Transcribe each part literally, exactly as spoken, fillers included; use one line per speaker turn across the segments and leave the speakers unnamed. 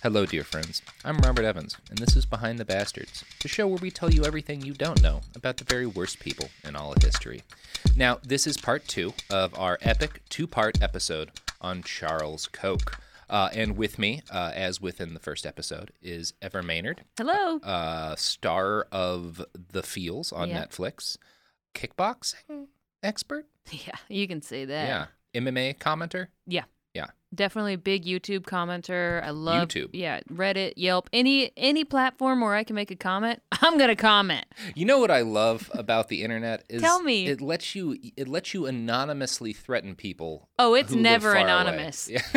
Hello, dear friends. I'm Robert Evans, and this is Behind the Bastards, the show where we tell you everything you don't know about the very worst people in all of history. Now, this is part two of our epic two-part episode on Charles Koch. Uh, and with me, uh, as within the first episode, is Ever Maynard.
Hello.
Uh, star of The Feels on
Yeah.
Netflix. Kickboxing expert?
Yeah, you can say that.
Yeah. M M A commenter?
Yeah.
Yeah.
Definitely a big YouTube commenter. I love
YouTube.
Yeah, Reddit, Yelp, any any platform where I can make a comment, I'm gonna comment.
You know what I love about the internet is
Tell me.
it lets you it lets you anonymously threaten people.
Oh, it's
who live
never
far away.
anonymous.
Yeah.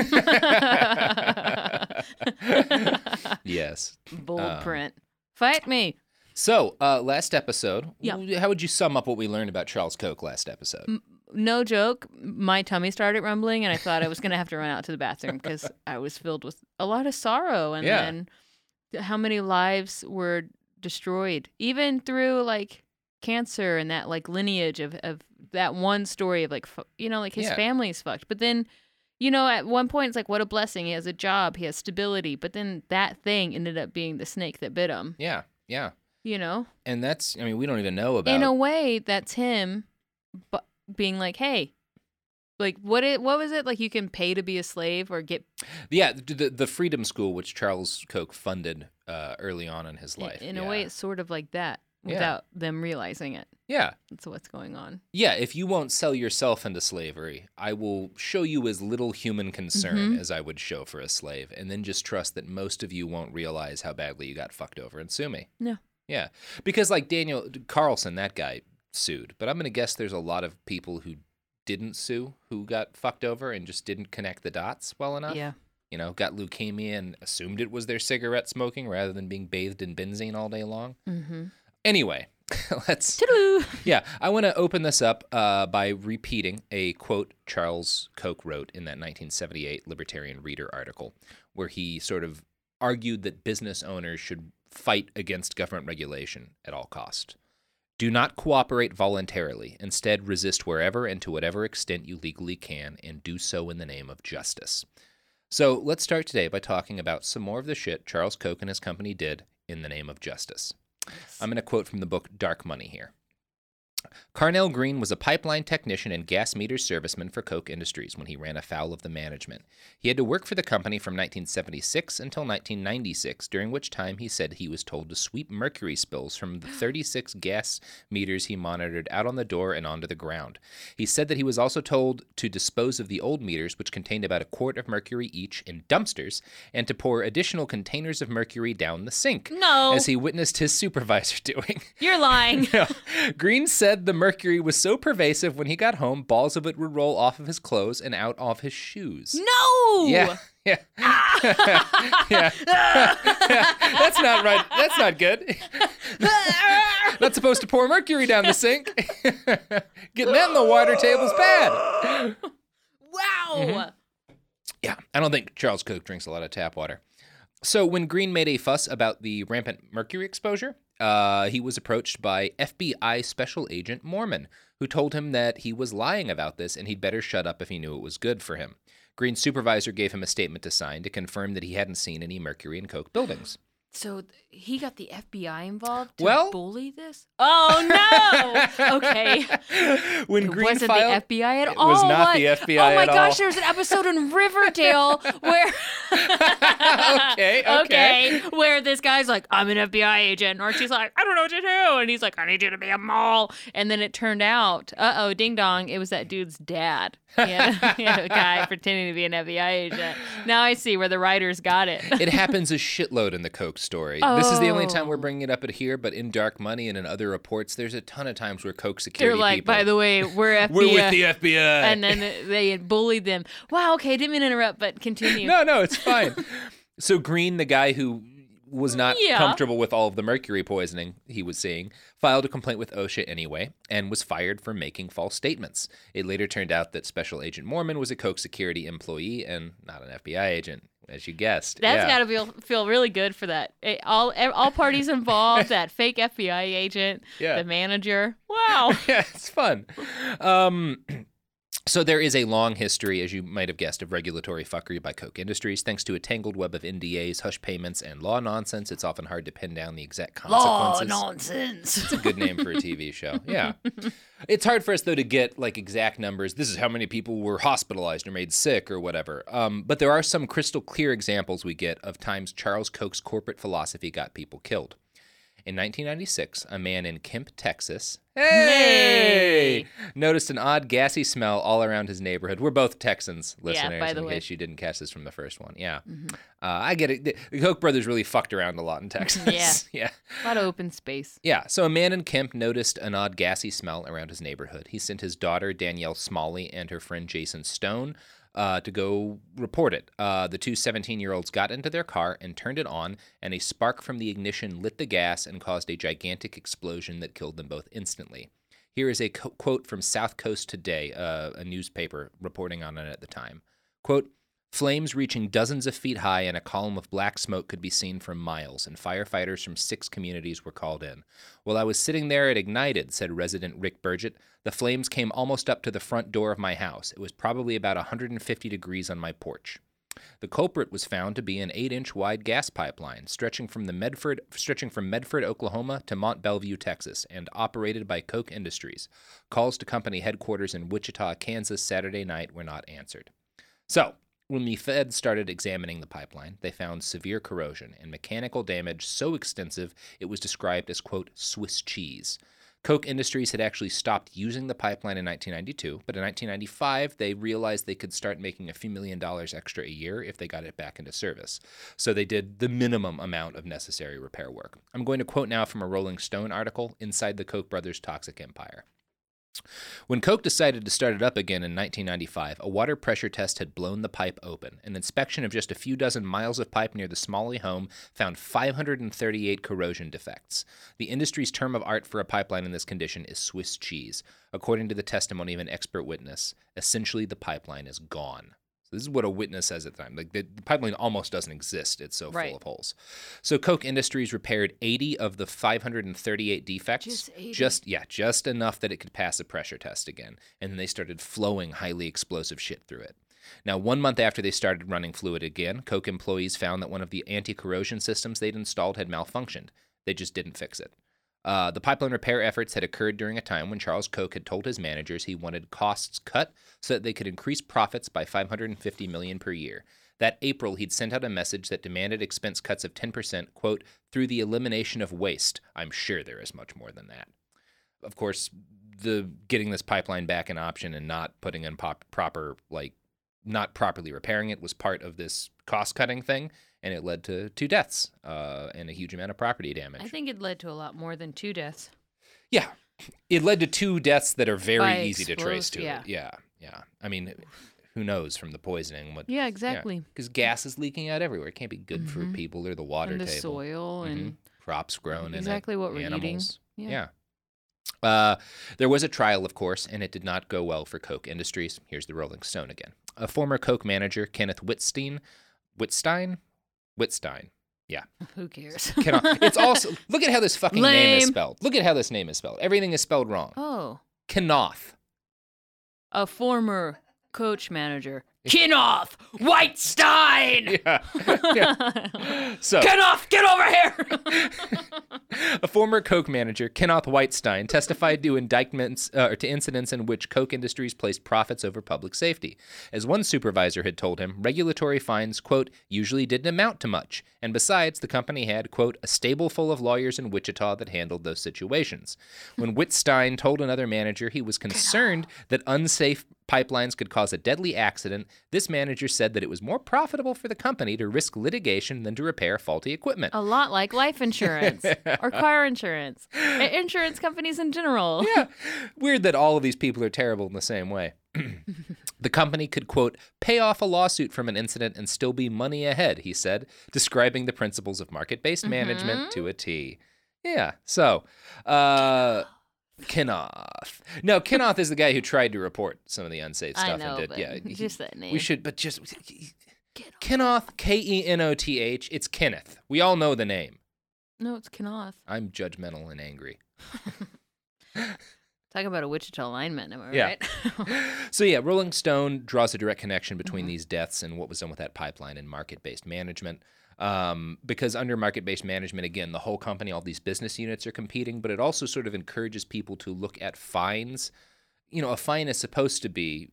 Yes.
Bold
Um,
print. Fight me.
So, uh, last episode,
Yeah.
w- how would you sum up what we learned about Charles Koch last episode?
No joke, my tummy started rumbling and I thought I was going to have to run out to the bathroom because I was filled with a lot of sorrow. And
Yeah.
then how many lives were destroyed, even through like cancer and that like lineage of, of that one story of like, fu- you know, like his
Yeah.
family's fucked. But then, you know, at one point it's like, what a blessing. He has a job, he has stability. But then that thing ended up being the snake that bit him,
Yeah, yeah.
you know?
And that's, I mean, we don't even know about
In a way, that's him but being like, hey, like what it what was it like you can pay to be a slave or get
Yeah, the, the Freedom School, which Charles Koch funded uh, early on in his life.
in
yeah.
a way it's sort of like that
Yeah.
without them realizing it.
Yeah.
That's what's going on.
Yeah, if you won't sell yourself into slavery, I will show you as little human concern
Mhm.
as I would show for a slave, and then just trust that most of you won't realize how badly you got fucked over and sue me.
No.
Yeah, because like Daniel Carlson, that guy sued, but I'm going to guess there's a lot of people who didn't sue who got fucked over and just didn't connect the dots well enough.
Yeah.
You know, got leukemia and assumed it was their cigarette smoking rather than being bathed in benzene all day long.
Mm-hmm.
Anyway, let's...
Toodaloo.
Yeah, I want to open this up uh, by repeating a quote Charles Koch wrote in that nineteen seventy-eight Libertarian Reader article, where he sort of argued that business owners should fight against government regulation at all cost. Do not cooperate voluntarily. Instead, resist wherever and to whatever extent you legally can, and do so in the name of justice. So let's start today by talking about some more of the shit Charles Koch and his company did in the name of justice. I'm going to quote from the book Dark Money here. Carnell Green was a pipeline technician and gas meter serviceman for Koch Industries when he ran afoul of the management. He had to work for the company from nineteen seventy-six until nineteen ninety-six, during which time he said he was told to sweep mercury spills from the thirty-six gas meters he monitored out on the door and onto the ground. He said that he was also told to dispose of the old meters, which contained about a quart of mercury each, in dumpsters, and to pour additional containers of mercury down the sink,
No.
as he witnessed his supervisor doing.
You're lying.
No. Green said the mercury was so pervasive when he got home, balls of it would roll off of his clothes and out of his shoes.
No.
Yeah. Yeah. Yeah. That's not right. That's not good. Not supposed to pour mercury down the sink. Getting that in the water table's bad.
Wow.
Mhm. Yeah, I don't think Charles Koch drinks a lot of tap water. So when Green made a fuss about the rampant mercury exposure, uh, he was approached by F B I Special Agent Mormon, who told him that he was lying about this and he'd better shut up if he knew it was good for him. Green's supervisor gave him a statement to sign to confirm that he hadn't seen any mercury in Koch buildings.
So th- he got the F B I involved to
Well-
bully this? Oh no. Okay.
When
It
Green
wasn't
filed,
the F B I at
it
all.
was not
What?
the F B I
Oh my
at
gosh,
all.
there was an episode in Riverdale where
okay, okay.
okay, where this guy's like, I'm an F B I agent, or she's like, I don't know what to do, and he's like, I need you to be a mole, and then it turned out, uh oh, ding dong, it was that dude's dad. He had, he had a guy pretending to be an F B I agent. Now I see where the writers got it.
It happens a shitload in the Koch story. This is the only time we're
Oh.
bringing it up at here, but in Dark Money and in other reports, there's a ton of times where Koch security
They're like,
people...
by the way, we're F B I.
We're with the F B I.
And then they had bullied them. Wow, okay, didn't mean to interrupt, but continue.
No, no, it's fine. So Green, the guy who was not
Yeah.
comfortable with all of the mercury poisoning he was seeing, filed a complaint with OSHA anyway and was fired for making false statements. It later turned out that Special Agent Mormon was a Koch security employee and not an F B I agent, as you guessed.
That's
yeah.
got to feel feel really good for that. Eh, All eh, all parties involved, that fake F B I agent,
Yeah.
the manager. Wow.
Yeah, it's fun. Um, So there is a long history, as you might have guessed, of regulatory fuckery by Koch Industries. Thanks to a tangled web of N D As, hush payments, and law nonsense, it's often hard to pin down the exact consequences.
Law nonsense.
It's a good name for a T V show. Yeah. It's hard for us, though, to get like exact numbers. This is how many people were hospitalized or made sick or whatever. Um, but there are some crystal clear examples we get of times Charles Koch's corporate philosophy got people killed. In nineteen ninety-six, a man in Kemp, Texas, hey, noticed an odd gassy smell all around his neighborhood. We're both Texans, listeners,
yeah, by the
in
way.
case you didn't catch this from the first one. Yeah.
Mm-hmm.
Uh, I get it. The, the Koch brothers really fucked around a lot in Texas.
Yeah.
yeah.
A lot of open space.
Yeah. So a man in Kemp noticed an odd gassy smell around his neighborhood. He sent his daughter, Danielle Smalley, and her friend Jason Stone Uh, to go report it. Uh, the two seventeen-year-olds got into their car and turned it on, and a spark from the ignition lit the gas and caused a gigantic explosion that killed them both instantly. Here is a co- quote from South Coast Today, uh, a newspaper reporting on it at the time. Quote, "Flames reaching dozens of feet high and a column of black smoke could be seen for miles, and firefighters from six communities were called in. While I was sitting there, it ignited," said resident Rick Burgett. "The flames came almost up to the front door of my house. It was probably about one hundred fifty degrees on my porch." The culprit was found to be an eight-inch wide gas pipeline stretching from the Medford, stretching from Medford, Oklahoma to Mont Belvieu, Texas, and operated by Koch Industries. Calls to company headquarters in Wichita, Kansas, Saturday night were not answered. So, when the feds started examining the pipeline, they found severe corrosion and mechanical damage so extensive it was described as, quote, Swiss cheese. Koch Industries had actually stopped using the pipeline in nineteen ninety-two, but in nineteen ninety-five, they realized they could start making a few million dollars extra a year if they got it back into service. So they did the minimum amount of necessary repair work. I'm going to quote now from a Rolling Stone article, Inside the Koch brothers' Toxic Empire. When Koch decided to start it up again in nineteen ninety-five, a water pressure test had blown the pipe open. An inspection of just a few dozen miles of pipe near the Smalley home found five hundred thirty-eight corrosion defects. The industry's term of art for a pipeline in this condition is Swiss cheese. According to the testimony of an expert witness, essentially the pipeline is gone. This is what a witness says at the time. Like the, the pipeline almost doesn't exist. It's so
Right.
full of holes. So Koch Industries repaired eighty of the five hundred thirty-eight defects.
Just eighty?
Just, yeah, just enough that it could pass a pressure test again. And then they started flowing highly explosive shit through it. Now, one month after they started running fluid again, Koch employees found that one of the anti-corrosion systems they'd installed had malfunctioned. They just didn't fix it. Uh, the pipeline repair efforts had occurred during a time when Charles Koch had told his managers he wanted costs cut so that they could increase profits by five hundred fifty million dollars per year. That April, he'd sent out a message that demanded expense cuts of ten percent, quote, through the elimination of waste. I'm sure there is much more than that. Of course, the getting this pipeline back in option and not putting in pop, proper, like, not properly repairing it was part of this cost-cutting thing. And it led to two deaths uh, and a huge amount of property damage.
I think it led to a lot more than two deaths.
Yeah. It led to two deaths that are very
By
easy to trace to
explos-
it. Yeah, yeah. I mean, who knows from the poisoning? What?
Yeah, exactly.
Because gas is leaking out everywhere. It can't be good for
Mhm.
people or the water
And the
table.
soil
Mhm.
and
Crops grown
exactly
in it.
what we're
animals.
eating.
Yeah. Uh, there was a trial, of course, and it did not go well for Koch Industries. Here's the Rolling Stone again. A former Koch manager, Kenneth Whitstein, Whitstein? Whitstein. Yeah.
Who cares?
Cannot, it's also, look at how this fucking name is
Lame.
spelled. Look at how this name is spelled. Everything is spelled wrong.
Oh,
Kenoth.
a former coach manager. Kinoff Whitestein!
Yeah. yeah. So,
Kinoff, get over here!
a former Koch manager, Kenoth Whitestein, testified to indictments uh, or to incidents in which Koch Industries placed profits over public safety. As one supervisor had told him, regulatory fines, quote, usually didn't amount to much, and besides, the company had, quote, a stable full of lawyers in Wichita that handled those situations. When Whitestein told another manager he was concerned that unsafe pipelines could cause a deadly accident, this manager said that it was more profitable for the company to risk litigation than to repair faulty equipment.
A lot like life insurance or car insurance, I- insurance companies in general.
Yeah. Weird that all of these people are terrible in the same way. The company could, quote, pay off a lawsuit from an incident and still be money ahead, he said, describing the principles of market-based
Mm-hmm.
management to a T. Yeah. So, uh... Kenoth. No, Kenoth is the guy who tried to report some of the unsafe
I
stuff
know,
and did.
but
Yeah, he-
just that name.
we should, but just Kenoth, K E N O T H. It's Kenneth. We all know the name.
No, it's Kinoff.
I'm judgmental and angry.
Talk about a Wichita lineman, am I
Yeah.
right?
So yeah, Rolling Stone draws a direct connection between mm-hmm. these deaths and what was done with that pipeline and market-based management. Um, because under market-based management, again, the whole company, all these business units are competing, but it also sort of encourages people to look at fines. You know, a fine is supposed to be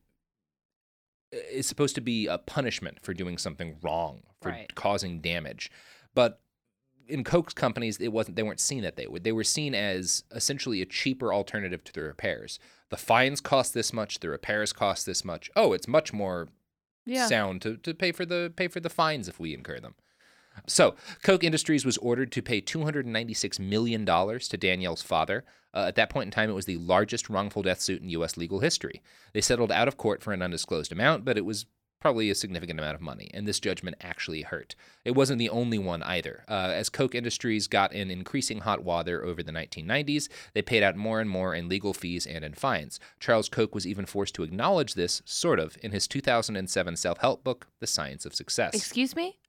is supposed to be a punishment for doing something wrong, for
right.
causing damage. But in Coke's companies, it wasn't. They weren't seen that they would. They were seen as essentially a cheaper alternative to the repairs. The fines cost this much. The repairs cost this much. Oh, it's much more yeah. sound to, to pay for the pay for the fines if we incur them. So, Koch Industries was ordered to pay two hundred ninety-six million dollars to Danielle's father. Uh, at that point in time, it was the largest wrongful death suit in U S legal history. They settled out of court for an undisclosed amount, but it was probably a significant amount of money, and this judgment actually hurt. It wasn't the only one either. Uh, as Koch Industries got in increasing hot water over the nineteen nineties, they paid out more and more in legal fees and in fines. Charles Koch was even forced to acknowledge this, sort of, in his two thousand seven self-help book, The Science of Success.
Excuse me?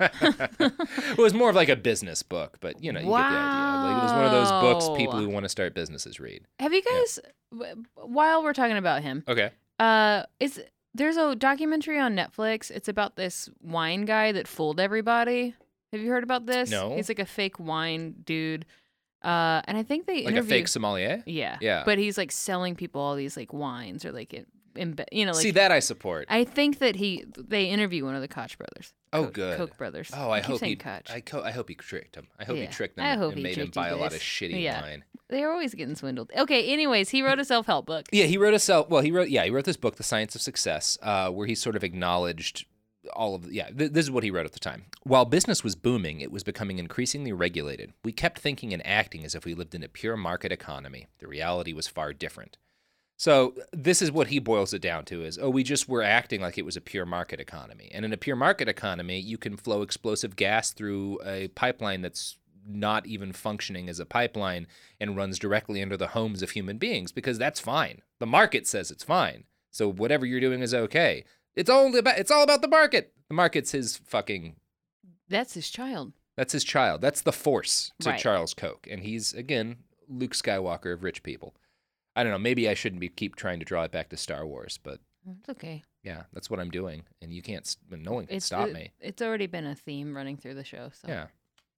It was more of like a business book, but you know, you
wow.
get the idea. Like, it was one of those books people who want to start businesses read.
Have you guys, yeah. while we're talking about him,
okay,
uh, is there's a documentary on Netflix. It's about this wine guy that fooled everybody. Have you heard about this?
No.
He's like a fake wine dude. Uh, and I think they
like
interview...
a fake sommelier.
Yeah,
yeah.
But he's like selling people all these like wines or like, in, you know, like.
See, that I support.
I think that he they interview one of the Koch brothers.
Oh,
Koch,
good.
Koch brothers.
Oh, I,
I
hope he.
Koch.
I, co- I hope he tricked him. I hope
yeah.
he tricked them
I hope
and
he
made him buy a lot of shitty
yeah.
wine.
They're always getting swindled. Okay. Anyways, he wrote a self-help book.
Yeah, he wrote a self. Well, he wrote. Yeah, he wrote this book, The Science of Success, uh, where he sort of acknowledged all of. Yeah, th- this is what he wrote at the time. While business was booming, it was becoming increasingly regulated. We kept thinking and acting as if we lived in a pure market economy. The reality was far different. So this is what he boils it down to is, oh, we just were acting like it was a pure market economy. And in a pure market economy, you can flow explosive gas through a pipeline that's not even functioning as a pipeline and runs directly into the homes of human beings because that's fine. The market says it's fine. So whatever you're doing is okay. It's only about, it's all about the market. The market's his fucking...
That's his child.
That's his child. That's the force to
right.
Charles Koch. And he's, again, Luke Skywalker of rich people. I don't know. Maybe I shouldn't be keep trying to draw it back to Star Wars, but
it's okay.
Yeah, that's what I'm doing, and you can't. No one can
it's,
stop
it,
me.
It's already been a theme running through the show. So.
Yeah.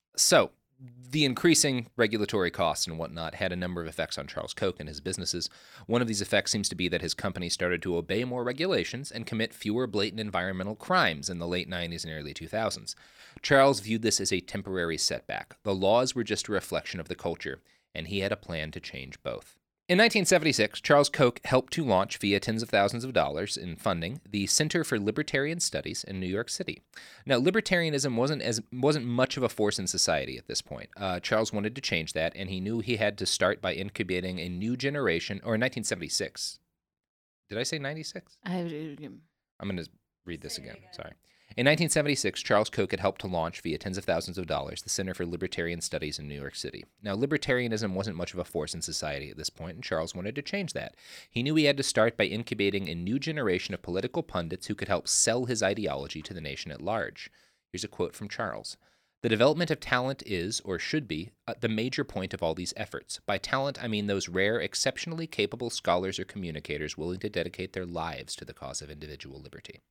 So the increasing regulatory costs and whatnot had a number of effects on Charles Koch and his businesses. One of these effects seems to be that his company started to obey more regulations and commit fewer blatant environmental crimes in the late nineties and early two thousands. Charles viewed this as a temporary setback. The laws were just a reflection of the culture, and he had a plan to change both. In nineteen seventy-six, Charles Koch helped to launch, via tens of thousands of dollars in funding, the Center for Libertarian Studies in New York City. Now, libertarianism wasn't as wasn't much of a force in society at this point. Uh, Charles wanted to change that, and he knew he had to start by incubating a new generation, or in nineteen seventy-six. Did I say ninety-six?
I,
I'm going to read this again. again. Sorry. In nineteen seventy-six, Charles Koch had helped to launch, via tens of thousands of dollars, the Center for Libertarian Studies in New York City. Now, libertarianism wasn't much of a force in society at this point, and Charles wanted to change that. He knew he had to start by incubating a new generation of political pundits who could help sell his ideology to the nation at large. Here's a quote from Charles. The development of talent is, or should be, uh, the major point of all these efforts. By talent, I mean those rare, exceptionally capable scholars or communicators willing to dedicate their lives to the cause of individual liberty.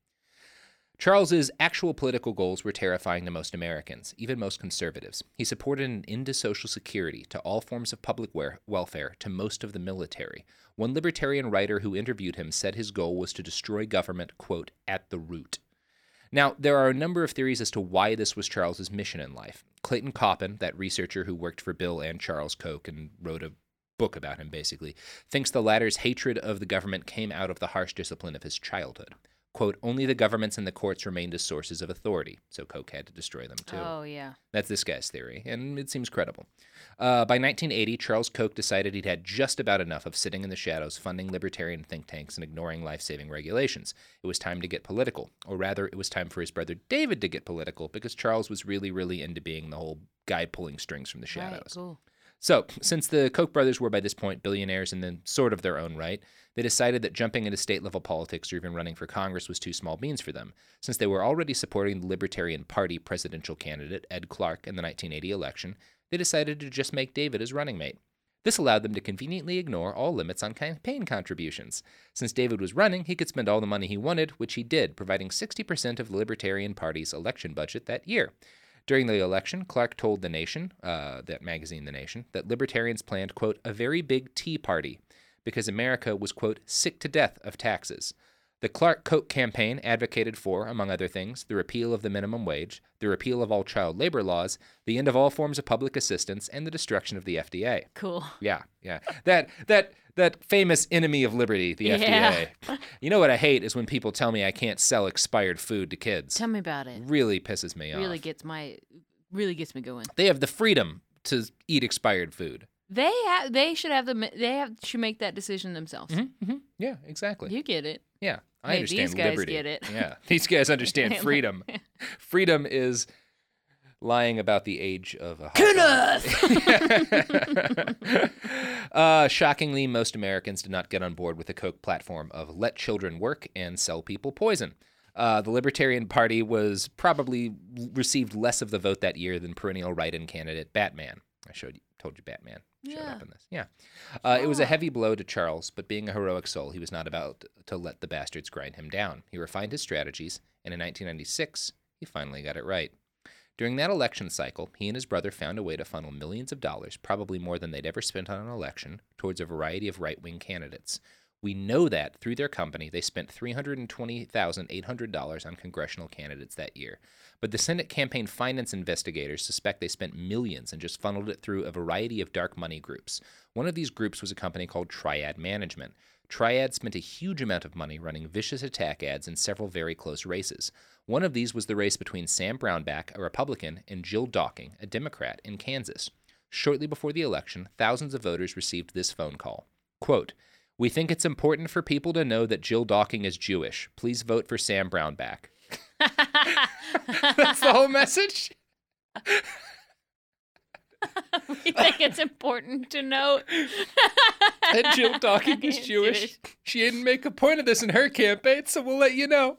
Charles's actual political goals were terrifying to most Americans, even most conservatives. He supported an end to Social Security, to all forms of public welfare, to most of the military. One libertarian writer who interviewed him said his goal was to destroy government, quote, at the root. Now, there are a number of theories as to why this was Charles's mission in life. Clayton Coppin, that researcher who worked for Bill and Charles Koch and wrote a book about him, basically, thinks the latter's hatred of the government came out of the harsh discipline of his childhood. Quote, only the governments and the courts remained as sources of authority, so Koch had to destroy them too.
Oh, yeah.
That's this guy's theory, and it seems credible. Uh, by nineteen eighty, Charles Koch decided he'd had just about enough of sitting in the shadows, funding libertarian think tanks, and ignoring life-saving regulations. It was time to get political, or rather, it was time for his brother David to get political, because Charles was really, really into being the whole guy pulling strings from the shadows.
Right, cool.
So, since the Koch brothers were by this point billionaires in the sort of their own right, they decided that jumping into state-level politics or even running for Congress was too small beans for them. Since they were already supporting the Libertarian Party presidential candidate, Ed Clark, in the nineteen eighty election, they decided to just make David his running mate. This allowed them to conveniently ignore all limits on campaign contributions. Since David was running, he could spend all the money he wanted, which he did, providing sixty percent of the Libertarian Party's election budget that year. During the election, Clark told The Nation, uh, that magazine The Nation, that Libertarians planned, quote, a very big tea party because America was, quote, sick to death of taxes. The Clark Koch campaign advocated for, among other things, the repeal of the minimum wage, the repeal of all child labor laws, the end of all forms of public assistance, and the destruction of the F D A.
Cool.
Yeah, yeah. That that that famous enemy of liberty, the F D A.
Yeah.
You know what I hate is when people tell me I can't sell expired food to kids.
Tell me about it.
Really pisses me
Really
off.
gets my, really gets me going.
They have the freedom to eat expired food.
They have. They should have the. They have should make that decision themselves.
Mm-hmm, mm-hmm. Yeah, exactly.
You get it.
Yeah, I
Hey,
understand
these guys
liberty.
get it.
Yeah, these guys understand freedom. Freedom is lying about the age of a hot dog. uh, shockingly, most Americans did not get on board with the Koch platform of let children work and sell people poison. Uh, the Libertarian Party was probably received less of the vote that year than perennial write-in candidate Batman. I showed you, told you Batman showed
Yeah.
up in this. Yeah. Uh, it was a heavy blow to Charles, but being a heroic soul, he was not about to let the bastards grind him down. He refined his strategies, and in nineteen ninety-six, he finally got it right. During that election cycle, he and his brother found a way to funnel millions of dollars, probably more than they'd ever spent on an election, towards a variety of right-wing candidates. We know that through their company, they spent three hundred twenty thousand eight hundred dollars on congressional candidates that year. But the Senate campaign finance investigators suspect they spent millions and just funneled it through a variety of dark money groups. One of these groups was a company called Triad Management. Triad spent a huge amount of money running vicious attack ads in several very close races. One of these was the race between Sam Brownback, a Republican, and Jill Docking, a Democrat, in Kansas. Shortly before the election, thousands of voters received this phone call. Quote, "We think it's important for people to know that Jill Docking is Jewish. Please vote for Sam Brownback." That's the whole message?
We think it's important to note
that Jill Docking is Jewish.
Jewish.
She didn't make a point of this in her campaign, so we'll let you know.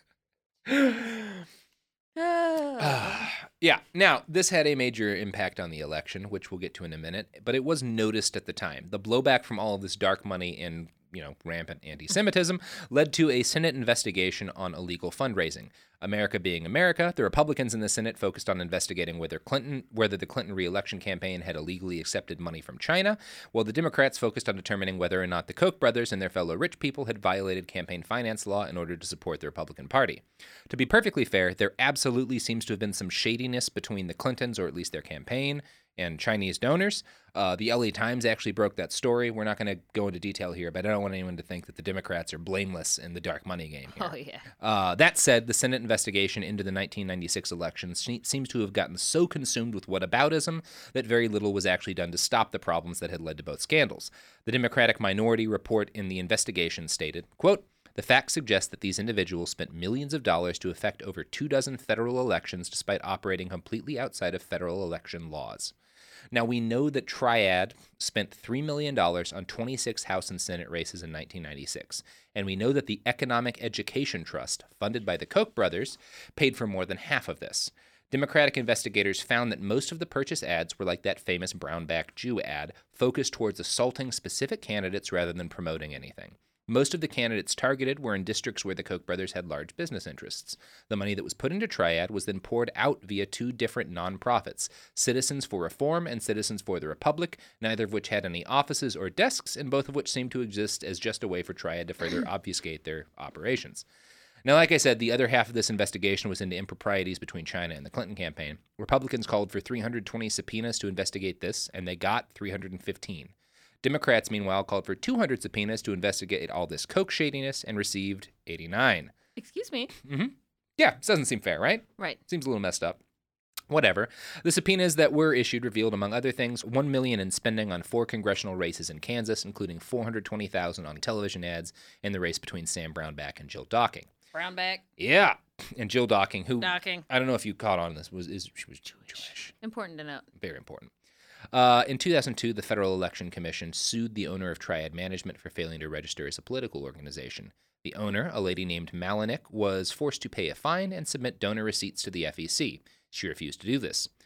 Yeah. Now, this had a major impact on the election, which we'll get to in a minute, but it was noticed at the time. The blowback from all of this dark money and, you know, rampant anti-Semitism led to a Senate investigation on illegal fundraising. America being America, the Republicans in the Senate focused on investigating whether Clinton, whether the Clinton re-election campaign had illegally accepted money from China, while the Democrats focused on determining whether or not the Koch brothers and their fellow rich people had violated campaign finance law in order to support the Republican Party. To be perfectly fair, there absolutely seems to have been some shadiness between the Clintons, or at least their campaign, and Chinese donors. Uh, the L A Times actually broke that story. We're not going to go into detail here, but I don't want anyone to think that the Democrats are blameless in the dark money game here.
Oh, yeah.
Uh, that said, the Senate investigation into the nineteen ninety-six election se- seems to have gotten so consumed with whataboutism that very little was actually done to stop the problems that had led to both scandals. The Democratic minority report in the investigation stated, quote, "The facts suggest that these individuals spent millions of dollars to effect over two dozen federal elections despite operating completely outside of federal election laws." Now, we know that Triad spent three million dollars on twenty-six House and Senate races in nineteen ninety-six, and we know that the Economic Education Trust, funded by the Koch brothers, paid for more than half of this. Democratic investigators found that most of the purchase ads were like that famous Brownback Jew ad, focused towards assaulting specific candidates rather than promoting anything. Most of the candidates targeted were in districts where the Koch brothers had large business interests. The money that was put into Triad was then poured out via two different nonprofits, Citizens for Reform and Citizens for the Republic, neither of which had any offices or desks, and both of which seemed to exist as just a way for Triad to further obfuscate their operations. Now, like I said, the other half of this investigation was into improprieties between China and the Clinton campaign. Republicans called for three hundred twenty subpoenas to investigate this, and they got three hundred fifteen. Democrats, meanwhile, called for two hundred subpoenas to investigate all this Koch shadiness and received eighty-nine.
Excuse me.
Mm-hmm. Yeah, it doesn't seem fair, right?
Right.
Seems a little messed up. Whatever. The subpoenas that were issued revealed, among other things, one million dollars in spending on four congressional races in Kansas, including four hundred twenty thousand dollars on television ads in the race between Sam Brownback and Jill Docking.
Brownback.
Yeah. And Jill Docking, who
Docking.
I don't know if you caught on this, was is she was Jewish. Jewish.
Important to note.
Very important. Uh, in two thousand two, the Federal Election Commission sued the owner of Triad Management for failing to register as a political organization. The owner, a lady named Malinick, was forced to pay a fine and submit donor receipts to the F E C. She refused to do this.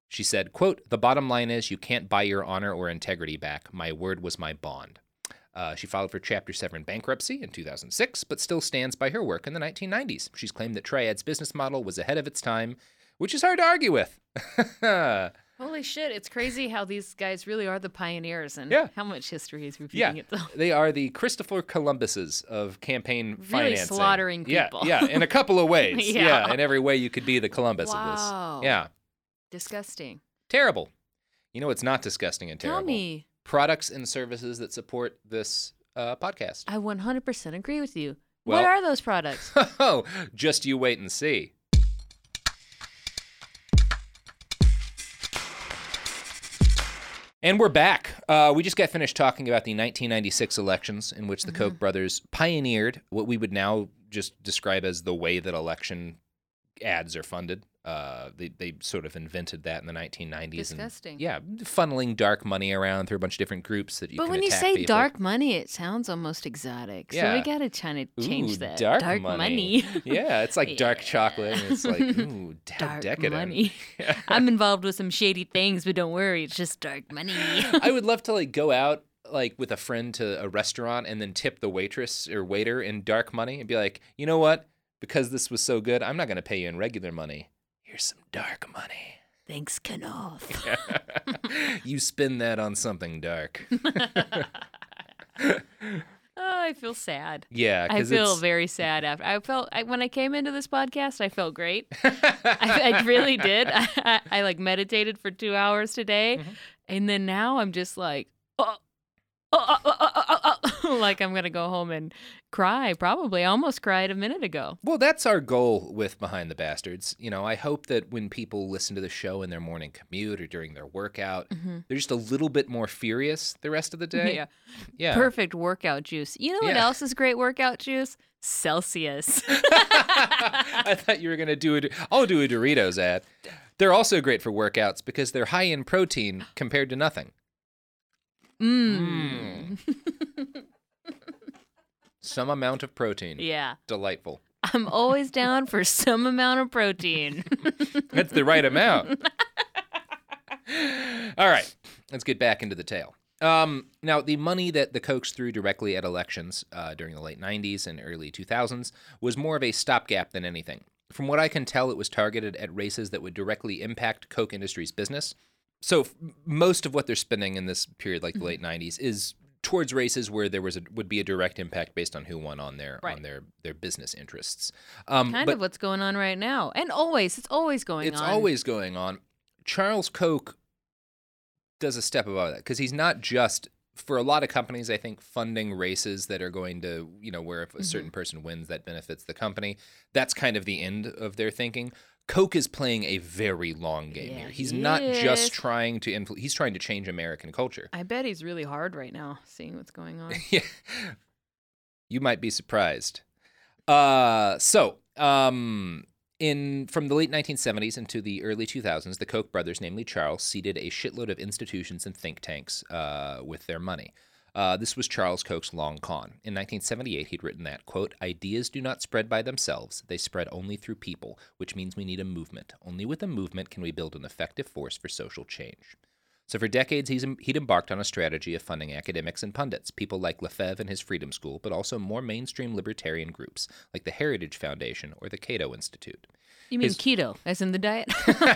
She said, quote, "The bottom line is you can't buy your honor or integrity back. My word was my bond." Uh, she filed for Chapter seven bankruptcy in two thousand six, but still stands by her work in the nineteen nineties. She's claimed that Triad's business model was ahead of its time, which is hard to argue with.
Holy shit, it's crazy how these guys really are the pioneers and
Yeah.
how much history is repeating
Yeah,
itself.
they are the Christopher Columbuses of campaign
Really
financing.
slaughtering people.
Yeah, yeah, in a couple of ways.
Yeah.
yeah. in every way you could be the Columbus
Wow.
of this. Yeah,
Disgusting.
terrible. You know what's not disgusting and terrible?
Tell me.
Products and services that support this uh, podcast.
I one hundred percent agree with you.
Well-
what are those products?
Oh, just you wait and see. And we're back. Uh, we just got finished talking about the nineteen ninety-six elections in which the
Mm-hmm.
Koch brothers pioneered what we would now just describe as the way that election ads are funded. Uh, they, they sort of invented that in the nineteen nineties.
Disgusting.
And, yeah, funneling dark money around through a bunch of different groups that you
But
can
when you
attack
say
people.
dark money, it sounds almost exotic. So
Yeah.
we gotta try to change
Ooh,
that.
dark,
money.
money. Yeah, it's like dark
Yeah.
chocolate. And it's like, ooh, how
Dark
decadent.
money. I'm involved with some shady things, but don't worry, it's just dark money.
I would love to like go out like with a friend to a restaurant and then tip the waitress or waiter in dark money and be like, you know what? Because this was so good, I'm not going to pay you in regular money. Here's some dark money.
Thanks, Kanoff.
You spend that on something dark.
Oh, I feel sad.
Yeah,
I
because
feel
it's
very sad after. I felt I, when I came into this podcast, I felt great. I, I really did. I, I, I like meditated for two hours today,
Mhm.
and then now I'm just like, oh, oh, oh, oh, oh, oh, oh. Like I'm gonna go home and cry. Probably, I almost cried a minute ago.
Well, that's our goal with Behind the Bastards. You know, I hope that when people listen to the show in their morning commute or during their workout,
Mhm.
they're just a little bit more furious the rest of the day.
Yeah,
Yeah.
perfect workout juice. You know what
Yeah.
else is great workout juice? Celsius.
I thought you were going to do it. I'll do a Doritos ad. They're also great for workouts because they're high in protein compared to nothing.
Mmm.
Some amount of protein.
Yeah.
Delightful.
I'm always down for some amount of protein.
That's the right amount. All right, let's get back into the tale. Um, now, the money that the Kochs threw directly at elections uh, during the late nineties and early two thousands was more of a stopgap than anything. From what I can tell, it was targeted at races that would directly impact Koch Industries' business. So f- most of what they're spending in this period, like the late nineties, is towards races where there was a, would be a direct impact based on who won on their
Right.
on their their business interests. Um,
Kind
but
of what's going on right now. And always, it's always going
it's
on.
always going on. Charles Koch does a step above that because he's not just, for a lot of companies, I think, funding races that are going to, you know, where if a certain person wins, that benefits the company. That's kind of the end of their thinking. Koch is playing a very long game
Yeah,
here. He's
he
not
is.
just trying to influ- he's trying to change American culture.
I bet he's really hard right now, seeing what's going on.
Yeah. You might be surprised. Uh, so, um, in from the late nineteen seventies into the early two thousands, the Koch brothers, namely Charles, seeded a shitload of institutions and think tanks uh, with their money. Uh, this was Charles Koch's long con. In nineteen seventy-eight, he'd written that, quote, "Ideas do not spread by themselves. They spread only through people, which means we need a movement. Only with a movement can we build an effective force for social change." So for decades, he's, he'd embarked on a strategy of funding academics and pundits, people like Lefebvre and his Freedom School, but also more mainstream libertarian groups like the Heritage Foundation or the Cato Institute.
You mean
His-
keto, as in the diet?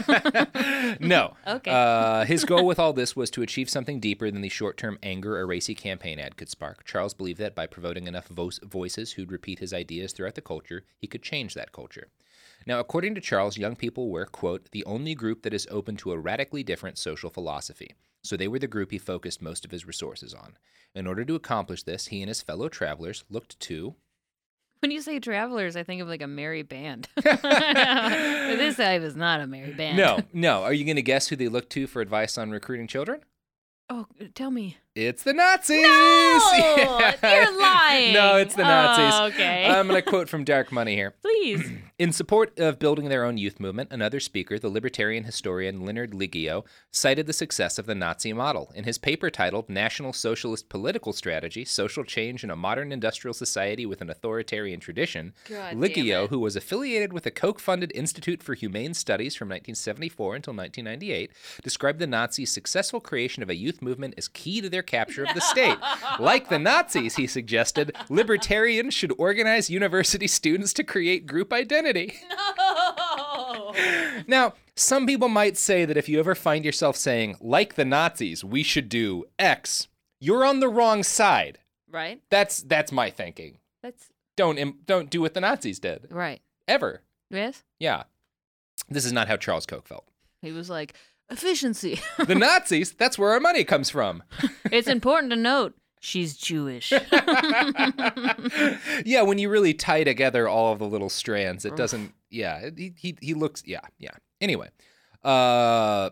No.
Okay.
Uh, his goal with all this was to achieve something deeper than the short-term anger a racy campaign ad could spark. Charles believed that by promoting enough vo- voices who'd repeat his ideas throughout the culture, he could change that culture. Now, according to Charles, young people were, quote, "the only group that is open to a radically different social philosophy." So they were the group he focused most of his resources on. In order to accomplish this, he and his fellow travelers looked to...
When you say travelers, I think of like a merry band. But this guy was not a merry band.
No, no. Are you going to guess who they looked to for advice on recruiting children?
Oh, tell me.
It's the Nazis!
No!
Yeah.
You're lying!
No, it's the Nazis.
Oh, okay.
I'm going to quote from Dark Money here.
Please.
In support of building their own youth movement, another speaker, the libertarian historian Leonard Liggio, cited the success of the Nazi model. In his paper titled National Socialist Political Strategy, Social Change in a Modern Industrial Society with an Authoritarian Tradition,
God
Liggio, who was affiliated with the Koch-funded Institute for Humane Studies from nineteen seventy-four until nineteen ninety-eight, described the Nazis' successful creation of a youth movement as key to their capture of the state. Like the Nazis, he suggested, libertarians should organize university students to create group identity.
No!
Now, some people might say that if you ever find yourself saying, like the Nazis, we should do X, you're on the wrong side.
Right?
That's that's my thinking.
That's
Don't im- don't do what the Nazis did.
right.
Ever.
Yes?
Yeah. This is not how Charles Koch felt.
He was like, efficiency.
The Nazis, that's where our money comes from.
It's important to note she's Jewish.
Yeah, when you really tie together all of the little strands, it doesn't, yeah, he, he, he looks, yeah, yeah. Anyway, uh,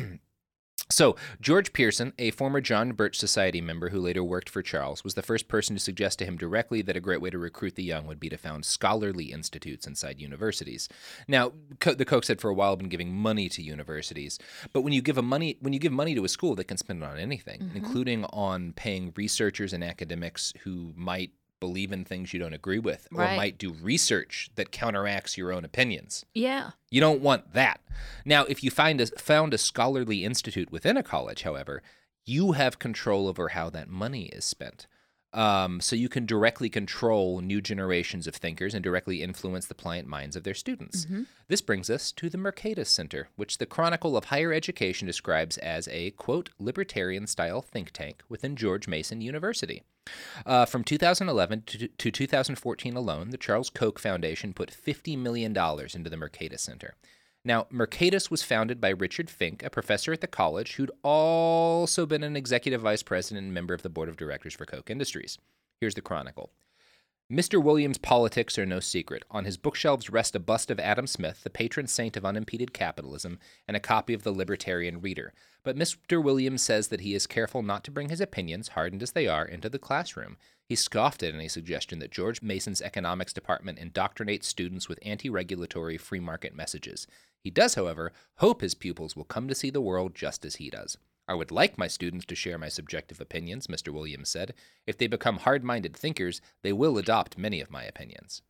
so George Pearson, a former John Birch Society member who later worked for Charles, was the first person to suggest to him directly that a great way to recruit the young would be to found scholarly institutes inside universities. Now, Co- the Kochs had for a while been giving money to universities, but when you give a money when you give money to a school, they can spend it on anything,
Mm-hmm.
including on paying researchers and academics who might believe in things you don't agree with, or
Right.
might do research that counteracts your own opinions.
Yeah.
You don't want that. Now, if you find a, found a scholarly institute within a college, however, you have control over how that money is spent. Um, so you can directly control new generations of thinkers and directly influence the pliant minds of their students. This brings us to the Mercatus Center, which the Chronicle of Higher Education describes as a, quote, libertarian-style think tank within George Mason University. Uh, from two thousand eleven to, to two thousand fourteen alone, the Charles Koch Foundation put fifty million dollars into the Mercatus Center. Now, Mercatus was founded by Richard Fink, a professor at the college who'd also been an executive vice president and member of the board of directors for Koch Industries. Here's the Chronicle. Mister Williams' politics are no secret. On his bookshelves rest a bust of Adam Smith, the patron saint of unimpeded capitalism, and a copy of the Libertarian Reader. But Mister Williams says that he is careful not to bring his opinions, hardened as they are, into the classroom. He scoffed at any suggestion that George Mason's economics department indoctrinates students with anti-regulatory free market messages. He does, however, hope his pupils will come to see the world just as he does. I would like my students to share my subjective opinions, Mister Williams said. If they become hard-minded thinkers, they will adopt many of my opinions.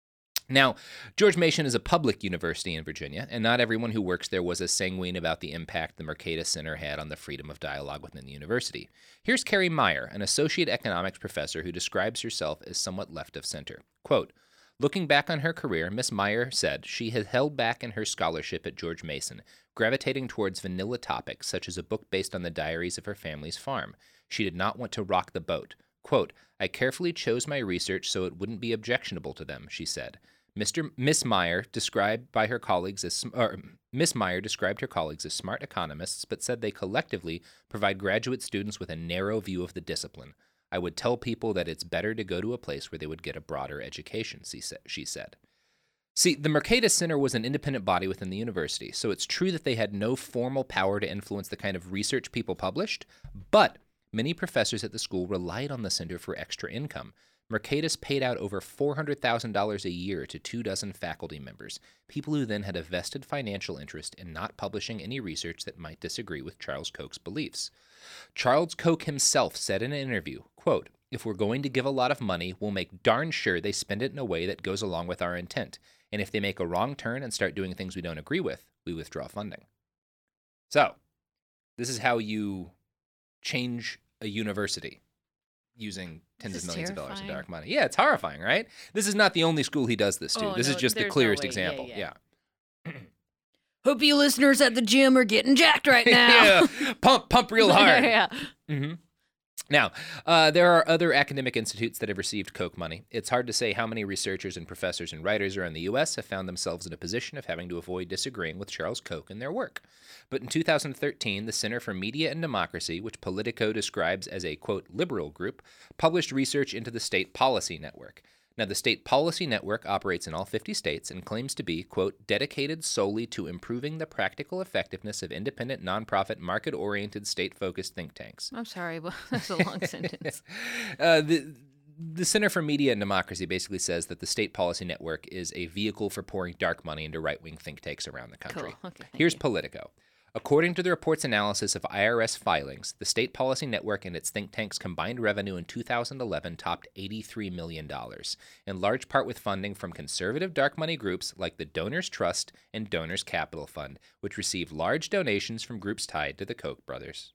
Now, George Mason is a public university in Virginia, and not everyone who works there was as sanguine about the impact the Mercatus Center had on the freedom of dialogue within the university. Here's Carrie Meyer, an associate economics professor who describes herself as somewhat left of center. Quote, looking back on her career, Miss Meyer said she had held back in her scholarship at George Mason, gravitating towards vanilla topics such as a book based on the diaries of her family's farm. She did not want to rock the boat. Quote, I carefully chose my research so it wouldn't be objectionable to them, she said. Mister Miss Meyer described by her colleagues as or Miss Meyer described her colleagues as smart economists, but said they collectively provide graduate students with a narrow view of the discipline. I would tell people that it's better to go to a place where they would get a broader education, she said. See, the Mercatus Center was an independent body within the university, so it's true that they had no formal power to influence the kind of research people published, but many professors at the school relied on the center for extra income. Mercatus paid out over four hundred thousand dollars a year to two dozen faculty members, people who then had a vested financial interest in not publishing any research that might disagree with Charles Koch's beliefs. Charles Koch himself said in an interview, quote, if we're going to give a lot of money, we'll make darn sure they spend it in a way that goes along with our intent. And if they make a wrong turn and start doing things we don't agree with, we withdraw funding. So, this is how you change a university using tens
This
of
is
millions of dollars in
terrifying.
dark money. Yeah, it's horrifying, right? This is not the only school he does this to.
Oh,
this is
no,
just the
there's no
clearest
way. Yeah,
example.
yeah.
Yeah.
Hope you listeners at the gym are getting jacked right now.
yeah. Pump, pump real hard.
yeah.
Mm-hmm. Now, uh, there are other academic institutes that have received Koch money. It's hard to say how many researchers and professors and writers around the U S have found themselves in a position of having to avoid disagreeing with Charles Koch in their work. But in two thousand thirteen, the Center for Media and Democracy, which Politico describes as a, quote, liberal group, published research into the State Policy Network. Now, the State Policy Network operates in all fifty states and claims to be, quote, dedicated solely to improving the practical effectiveness of independent, nonprofit, market-oriented, state-focused think tanks.
I'm sorry, but that's a long sentence.
Uh, the, the Center for Media and Democracy basically says that the State Policy Network is a vehicle for pouring dark money into right-wing think tanks around the country.
Cool. Okay, thank
Here's
you.
Politico. According to the report's analysis of I R S filings, the State Policy Network and its think tanks' combined revenue in two thousand eleven topped eighty-three million dollars, in large part with funding from conservative dark money groups like the Donors Trust and Donors Capital Fund, which received large donations from groups tied to the Koch brothers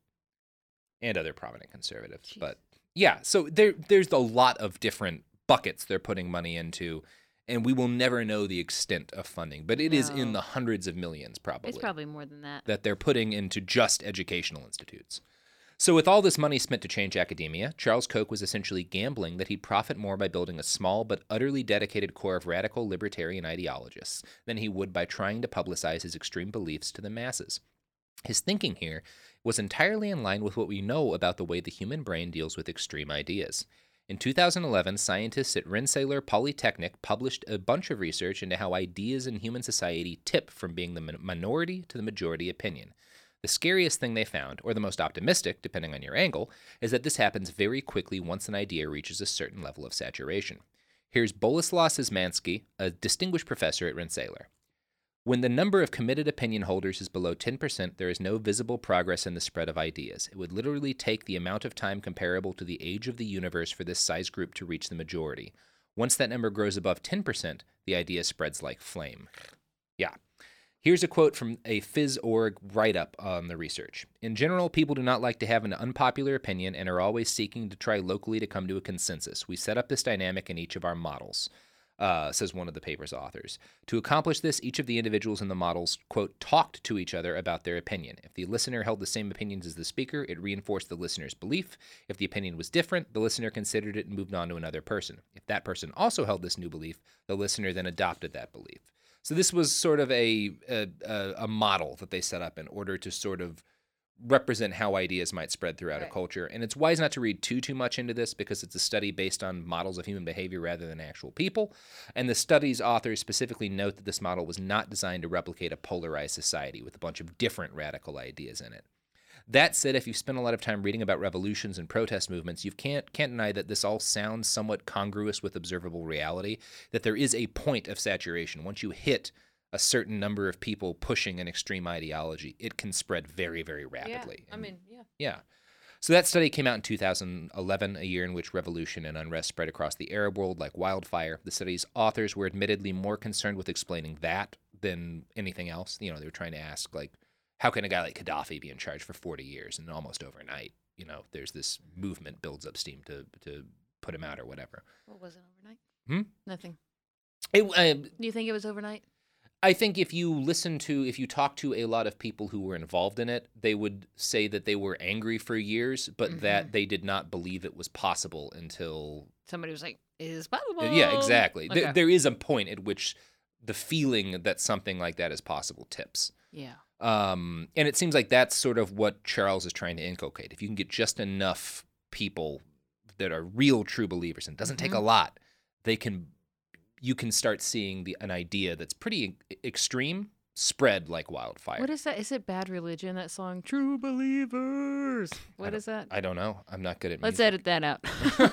and other prominent conservatives.
Jeez.
But yeah, so there there's a lot of different buckets they're putting money into, and we will never know the extent of funding, but it is in
No.
the hundreds of millions probably.
It's probably more than that.
that they're putting into just educational institutes. So with all this money spent to change academia, Charles Koch was essentially gambling that he'd profit more by building a small but utterly dedicated core of radical libertarian ideologists than he would by trying to publicize his extreme beliefs to the masses. His thinking here was entirely in line with what we know about the way the human brain deals with extreme ideas. In two thousand eleven, scientists at Rensselaer Polytechnic published a bunch of research into how ideas in human society tip from being the min- minority to the majority opinion. The scariest thing they found, or the most optimistic, depending on your angle, is that this happens very quickly once an idea reaches a certain level of saturation. Here's Boleslaw Szymanski, a distinguished professor at Rensselaer. When the number of committed opinion holders is below ten percent, there is no visible progress in the spread of ideas. It would literally take the amount of time comparable to the age of the universe for this size group to reach the majority. Once that number grows above ten percent, the idea spreads like flame. Yeah. Here's a quote from a Phys dot org write-up on the research. In general, people do not like to have an unpopular opinion and are always seeking to try locally to come to a consensus. We set up this dynamic in each of our models. Uh, says one of the paper's authors. To accomplish this, each of the individuals in the models, quote, talked to each other about their opinion. If the listener held the same opinions as the speaker, it reinforced the listener's belief. If the opinion was different, the listener considered it and moved on to another person. If that person also held this new belief, the listener then adopted that belief. So this was sort of a a, a model that they set up in order to sort of represent how ideas might spread throughout
Right.
a culture. And it's wise not to read too, too much into this because it's a study based on models of human behavior rather than actual people. And the study's authors specifically note that this model was not designed to replicate a polarized society with a bunch of different radical ideas in it. That said, if you've spent a lot of time reading about revolutions and protest movements, you can't, can't deny that this all sounds somewhat congruous with observable reality, that there is a point of saturation. Once you hit a certain number of people pushing an extreme ideology, it can spread very, very rapidly.
Yeah, I
And-
mean, yeah.
yeah. So that study came out in two thousand eleven, a year in which revolution and unrest spread across the Arab world like wildfire. The study's authors were admittedly more concerned with explaining that than anything else. You know, they were trying to ask, like, how can a guy like Gaddafi be in charge for forty years and almost overnight, you know, there's this movement builds up steam to to put him out or whatever.
What was it overnight?
Hmm?
Nothing.
It, uh,
Do you think it was overnight?
I think if you listen to, if you talk to a lot of people who were involved in it, they would say that they were angry for years, but
Mhm.
that they did not believe it was possible until.
Somebody was like, "Is possible."
Yeah, exactly.
Okay.
There, there is a point at which the feeling that something like that is possible tips.
Yeah.
Um, and it seems like that's sort of what Charles is trying to inculcate. If you can get just enough people that are real true believers, and it doesn't take a
Mhm.
lot, they can. You can start seeing the an idea that's pretty e- extreme spread like wildfire.
What is that? Is it Bad Religion? That song, "True Believers." What
don't-
is that?
I don't know. I'm not good at
Let's
music.
edit that out.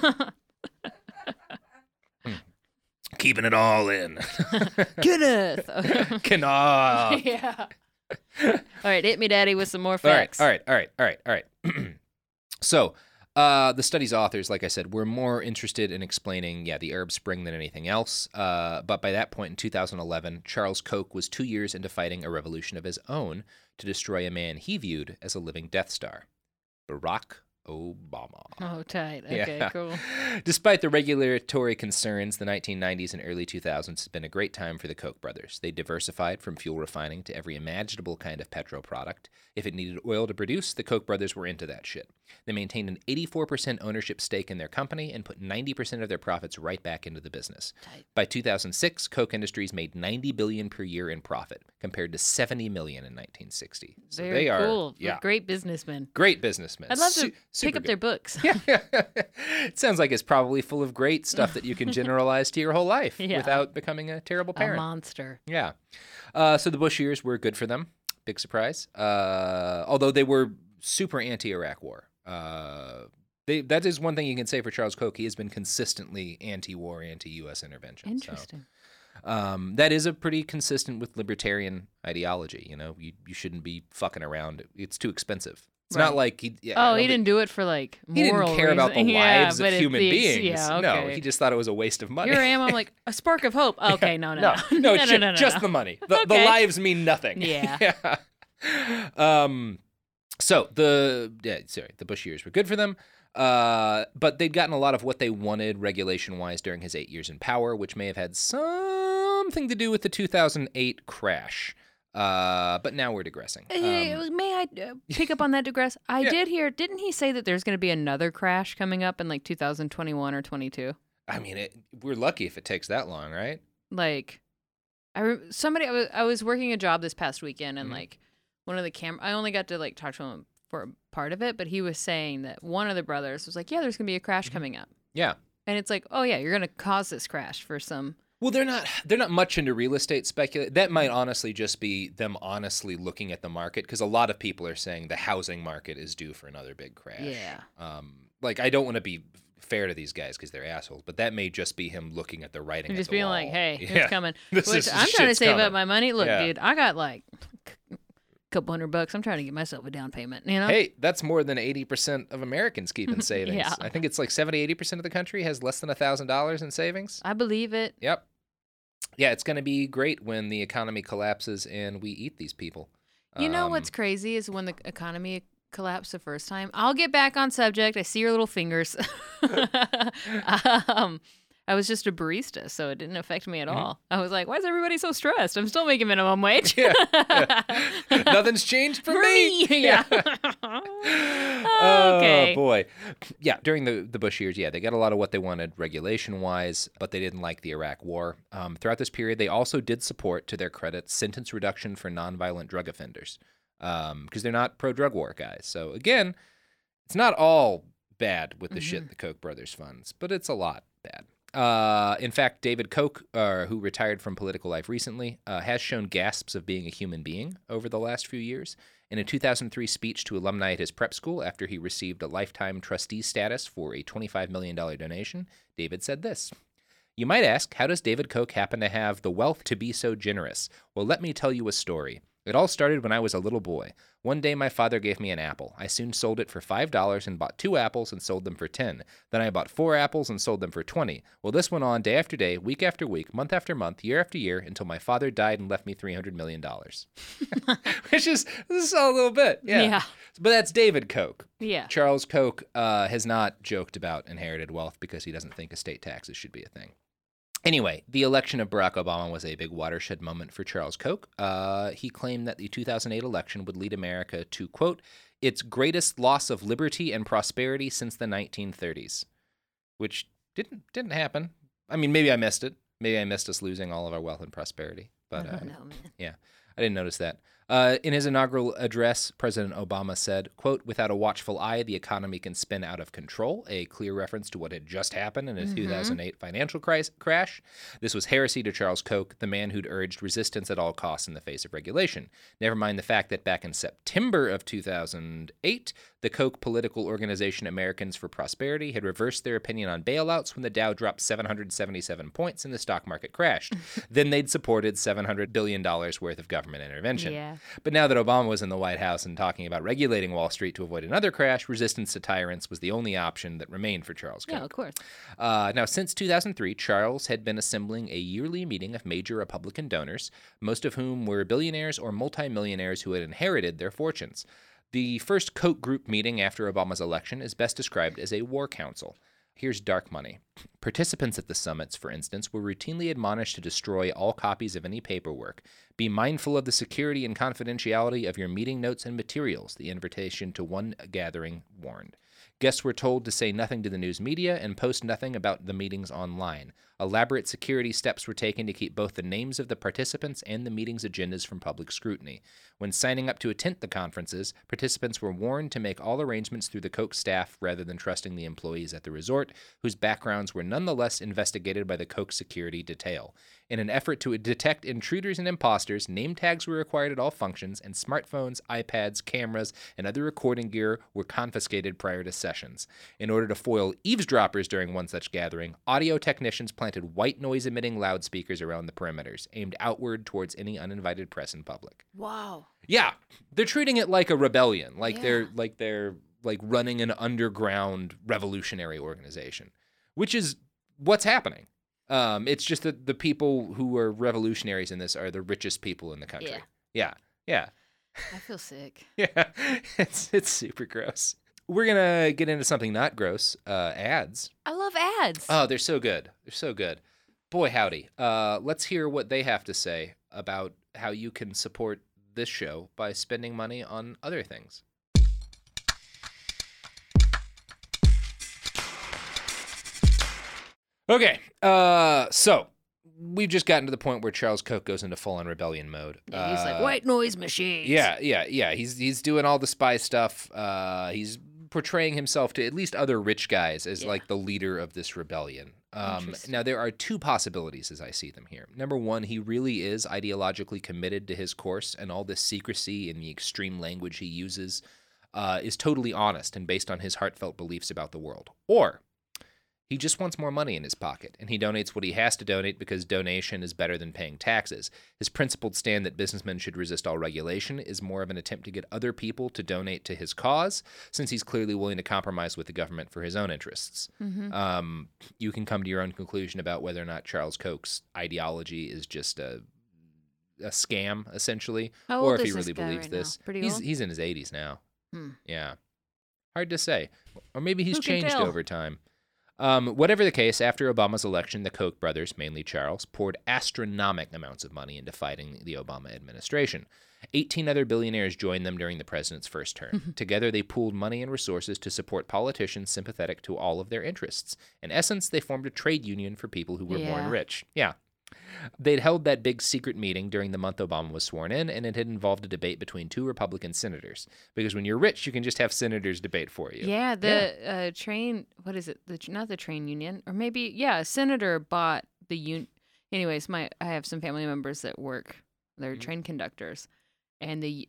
Keeping it all in.
Kenneth.
Cannot.
Yeah. All right, hit me, Daddy, with some more
All right,
facts.
all right, all right, all right, all right. So, uh, the study's authors, like I said, were more interested in explaining, yeah, the Arab Spring than anything else. Uh, but by that point in two thousand eleven, Charles Koch was two years into fighting a revolution of his own to destroy a man he viewed as a living Death Star, Barack Obama.
Oh, tight. Okay,
Yeah.
cool.
Despite the regulatory concerns, the nineteen nineties and early two thousands has been a great time for the Koch brothers. They diversified from fuel refining to every imaginable kind of petrol product. If it needed oil to produce, the Koch brothers were into that shit. They maintained an eighty-four percent ownership stake in their company and put ninety percent of their profits right back into the business.
Tight.
By two thousand six, Koch Industries made ninety billion dollars per year in profit, compared to seventy million dollars in nineteen sixty. So
Very
they are,
cool.
yeah,
Great businessmen.
great businessmen.
I'd love
Su-
to-
Super
Pick up
good.
their books.
Yeah. It sounds like it's probably full of great stuff that you can generalize to your whole life
Yeah.
without becoming a terrible
A
parent.
monster.
Yeah. Uh, so the Bush years were good for them. Big surprise. Uh, although they were super anti-Iraq war. Uh, they, that is one thing you can say for Charles Koch. He has been consistently anti-war, anti-U S intervention.
Interesting.
So, um, that is a pretty consistent with libertarian ideology. You know, you, you shouldn't be fucking around. It's too expensive. It's
Right.
not like he. Yeah, I
Oh,
don't
he
think-
didn't do it for like
He
moral
didn't care about the
reason. Yeah,
lives
but
of
it's
human
the ex-
beings.
Yeah,
No,
okay.
he just thought it was a waste of money.
Here I am. I'm like a spark of hope. Okay, no, no,
no,
no,
no,
no,
it's
no,
ju-
no, no,
just
no.
the money. The, the
Okay.
lives mean nothing.
Yeah.
yeah. Um, so the yeah, sorry, the Bush years were good for them. Uh, but they'd gotten a lot of what they wanted regulation-wise during his eight years in power, which may have had something to do with the two thousand eight crash. Uh, but now we're digressing. Um,
Uh, May I uh, pick up on that digress? I
Yeah.
did hear. Didn't he say that there's going to be another crash coming up in like two thousand twenty-one or twenty-two?
I mean, it, we're lucky if it takes that long, right?
Like, I re- somebody I was I was working a job this past weekend, and
Mhm.
like one of the cam. I only got to like talk to him for a part of it, but he was saying that one of the brothers was like, "Yeah, there's going to be a crash
Mhm.
coming up,"
Yeah.
and it's like, "Oh yeah, you're going to cause this crash for some."
Well, they're not they're not much into real estate speculation. That might honestly just be them honestly looking at the market, because a lot of people are saying the housing market is due for another big crash.
Yeah.
Um, like I don't want to be fair to these guys because they're assholes, but that may just be him looking at the writing.
And
at
just
the
being
wall.
like, "Hey,
Yeah.
it's coming."
This
Which
is-
I'm trying to
shit's
save
coming.
up my money. Look,
Yeah.
dude, I got like a couple hundred bucks. I'm trying to get myself a down payment. You know?
Hey, that's more than eighty percent of Americans keep in savings.
Yeah.
I think it's like seventy, eighty percent of the country has less than one thousand dollars in savings.
I believe it.
Yep. Yeah, it's going to be great when the economy collapses and we eat these people.
You know
Um,
what's crazy is when the economy collapsed the first time. I'll get back on subject. I see your little fingers. um, I was just a barista, so it didn't affect me at
Mhm.
all. I was like, why is everybody so stressed? I'm still making minimum wage.
Yeah. Nothing's changed for,
For
me.
me, yeah.
Oh,
Okay.
boy. Yeah, during the, the Bush years, yeah, they got a lot of what they wanted regulation-wise, but they didn't like the Iraq war. Um, throughout this period, they also did support, to their credit, sentence reduction for nonviolent drug offenders, because they're not pro-drug war guys. So, again, it's not all bad with the shit the Koch brothers funds, but it's a lot bad. Uh, in fact, David Koch, uh, who retired from political life recently, uh, has shown gasps of being a human being over the last few years. In a two thousand three speech to alumni at his prep school after he received a lifetime trustee status for a twenty-five million dollars donation, David said this. You might ask, how does David Koch happen to have the wealth to be so generous? Well, let me tell you a story. It all started when I was a little boy. One day my father gave me an apple. I soon sold it for five dollars and bought two apples and sold them for ten dollars. Then I bought four apples and sold them for twenty dollars. Well, this went on day after day, week after week, month after month, year after year, until my father died and left me three hundred million dollars. Which is, this is all a little bit. Yeah.
Yeah.
But that's David Koch.
Yeah.
Charles Koch uh, has not joked about inherited wealth because he doesn't think estate taxes should be a thing. Anyway, the election of Barack Obama was a big watershed moment for Charles Koch. Uh, he claimed that the two thousand eight election would lead America to, quote, its greatest loss of liberty and prosperity since the nineteen thirties, which didn't didn't happen. I mean, maybe I missed it. Maybe I missed us losing all of our wealth and prosperity. But
I
uh,
don't know, man.
yeah, I didn't notice that. Uh, in his inaugural address, President Obama said, quote, without a watchful eye, the economy can spin out of control, a clear reference to what had just happened in a
Mhm.
two thousand eight financial cris- crash. This was heresy to Charles Koch, the man who'd urged resistance at all costs in the face of regulation. Never mind the fact that back in September of two thousand eight, the Koch political organization Americans for Prosperity had reversed their opinion on bailouts when the Dow dropped seven hundred seventy-seven points and the stock market crashed. Then they'd supported seven hundred billion dollars worth of government intervention.
Yeah.
But now that Obama was in the White House and talking about regulating Wall Street to avoid another crash, resistance to tyrants was the only option that remained for Charles Koch.
Yeah, of course.
Uh, now, since two thousand three, Charles had been assembling a yearly meeting of major Republican donors, most of whom were billionaires or multimillionaires who had inherited their fortunes. The first Koch group meeting after Obama's election is best described as a war council. Here's dark money. Participants at the summits, for instance, were routinely admonished to destroy all copies of any paperwork. Be mindful of the security and confidentiality of your meeting notes and materials, the invitation to one gathering warned. Guests were told to say nothing to the news media and post nothing about the meetings online. Elaborate security steps were taken to keep both the names of the participants and the meeting's agendas from public scrutiny. When signing up to attend the conferences, participants were warned to make all arrangements through the Coke staff rather than trusting the employees at the resort, whose backgrounds were nonetheless investigated by the Coke security detail. In an effort to detect intruders and imposters, name tags were required at all functions, and smartphones, iPads, cameras, and other recording gear were confiscated prior to sessions. In order to foil eavesdroppers during one such gathering, audio technicians planted white noise-emitting loudspeakers around the perimeters, aimed outward towards any uninvited press and public.
Wow.
Yeah, they're treating it like a rebellion, like
Yeah.
they're like they're like running an underground revolutionary organization, which is what's happening. Um, it's just that the people who are revolutionaries in this are the richest people in the country.
Yeah.
Yeah,
I feel sick.
yeah, yeah. It's it's super gross. We're gonna get into something not gross. Uh, ads.
I love ads.
Oh, they're so good. They're so good. Boy, howdy. Uh, let's hear what they have to say about how you can support this show by spending money on other things. Okay, uh, so we've just gotten to the point where Charles Koch goes into full-on rebellion mode.
Yeah, he's
Uh,
like, white noise machines.
Yeah, yeah, yeah. He's he's doing all the spy stuff. Uh, he's portraying himself to at least other rich guys as
Yeah.
like the leader of this rebellion. Um,
Interesting.
now there are two possibilities as I see them here. Number one, he really is ideologically committed to his course, and all this secrecy and the extreme language he uses uh, is totally honest and based on his heartfelt beliefs about the world. Or he just wants more money in his pocket, and he donates what he has to donate because donation is better than paying taxes. His principled stand that businessmen should resist all regulation is more of an attempt to get other people to donate to his cause, since he's clearly willing to compromise with the government for his own interests.
Mm-hmm.
Um, you can come to your own conclusion about whether or not Charles Koch's ideology is just a a scam, essentially,
How
or
old
if he
is this
really
guy
believes
right now?
this.
Pretty
he's
old?
he's in his eighties now.
Hmm.
Yeah, hard to say, or maybe he's
Who can
changed
tell?
over time. Um, whatever the case, after Obama's election, the Koch brothers, mainly Charles, poured astronomical amounts of money into fighting the Obama administration. eighteen other billionaires joined them during the president's first term. Together, they pooled money and resources to support politicians sympathetic to all of their interests. In essence, they formed a trade union for people who were
Yeah.
born rich. Yeah. They'd held that big secret meeting during the month Obama was sworn in, and it had involved a debate between two Republican senators. Because when you're rich, you can just have senators debate for you.
Yeah, the Uh, train, what is it? The tr- Not the train union, or maybe, yeah, a senator bought the un. Anyways, my I have some family members that work, they're
Mhm.
train conductors, and the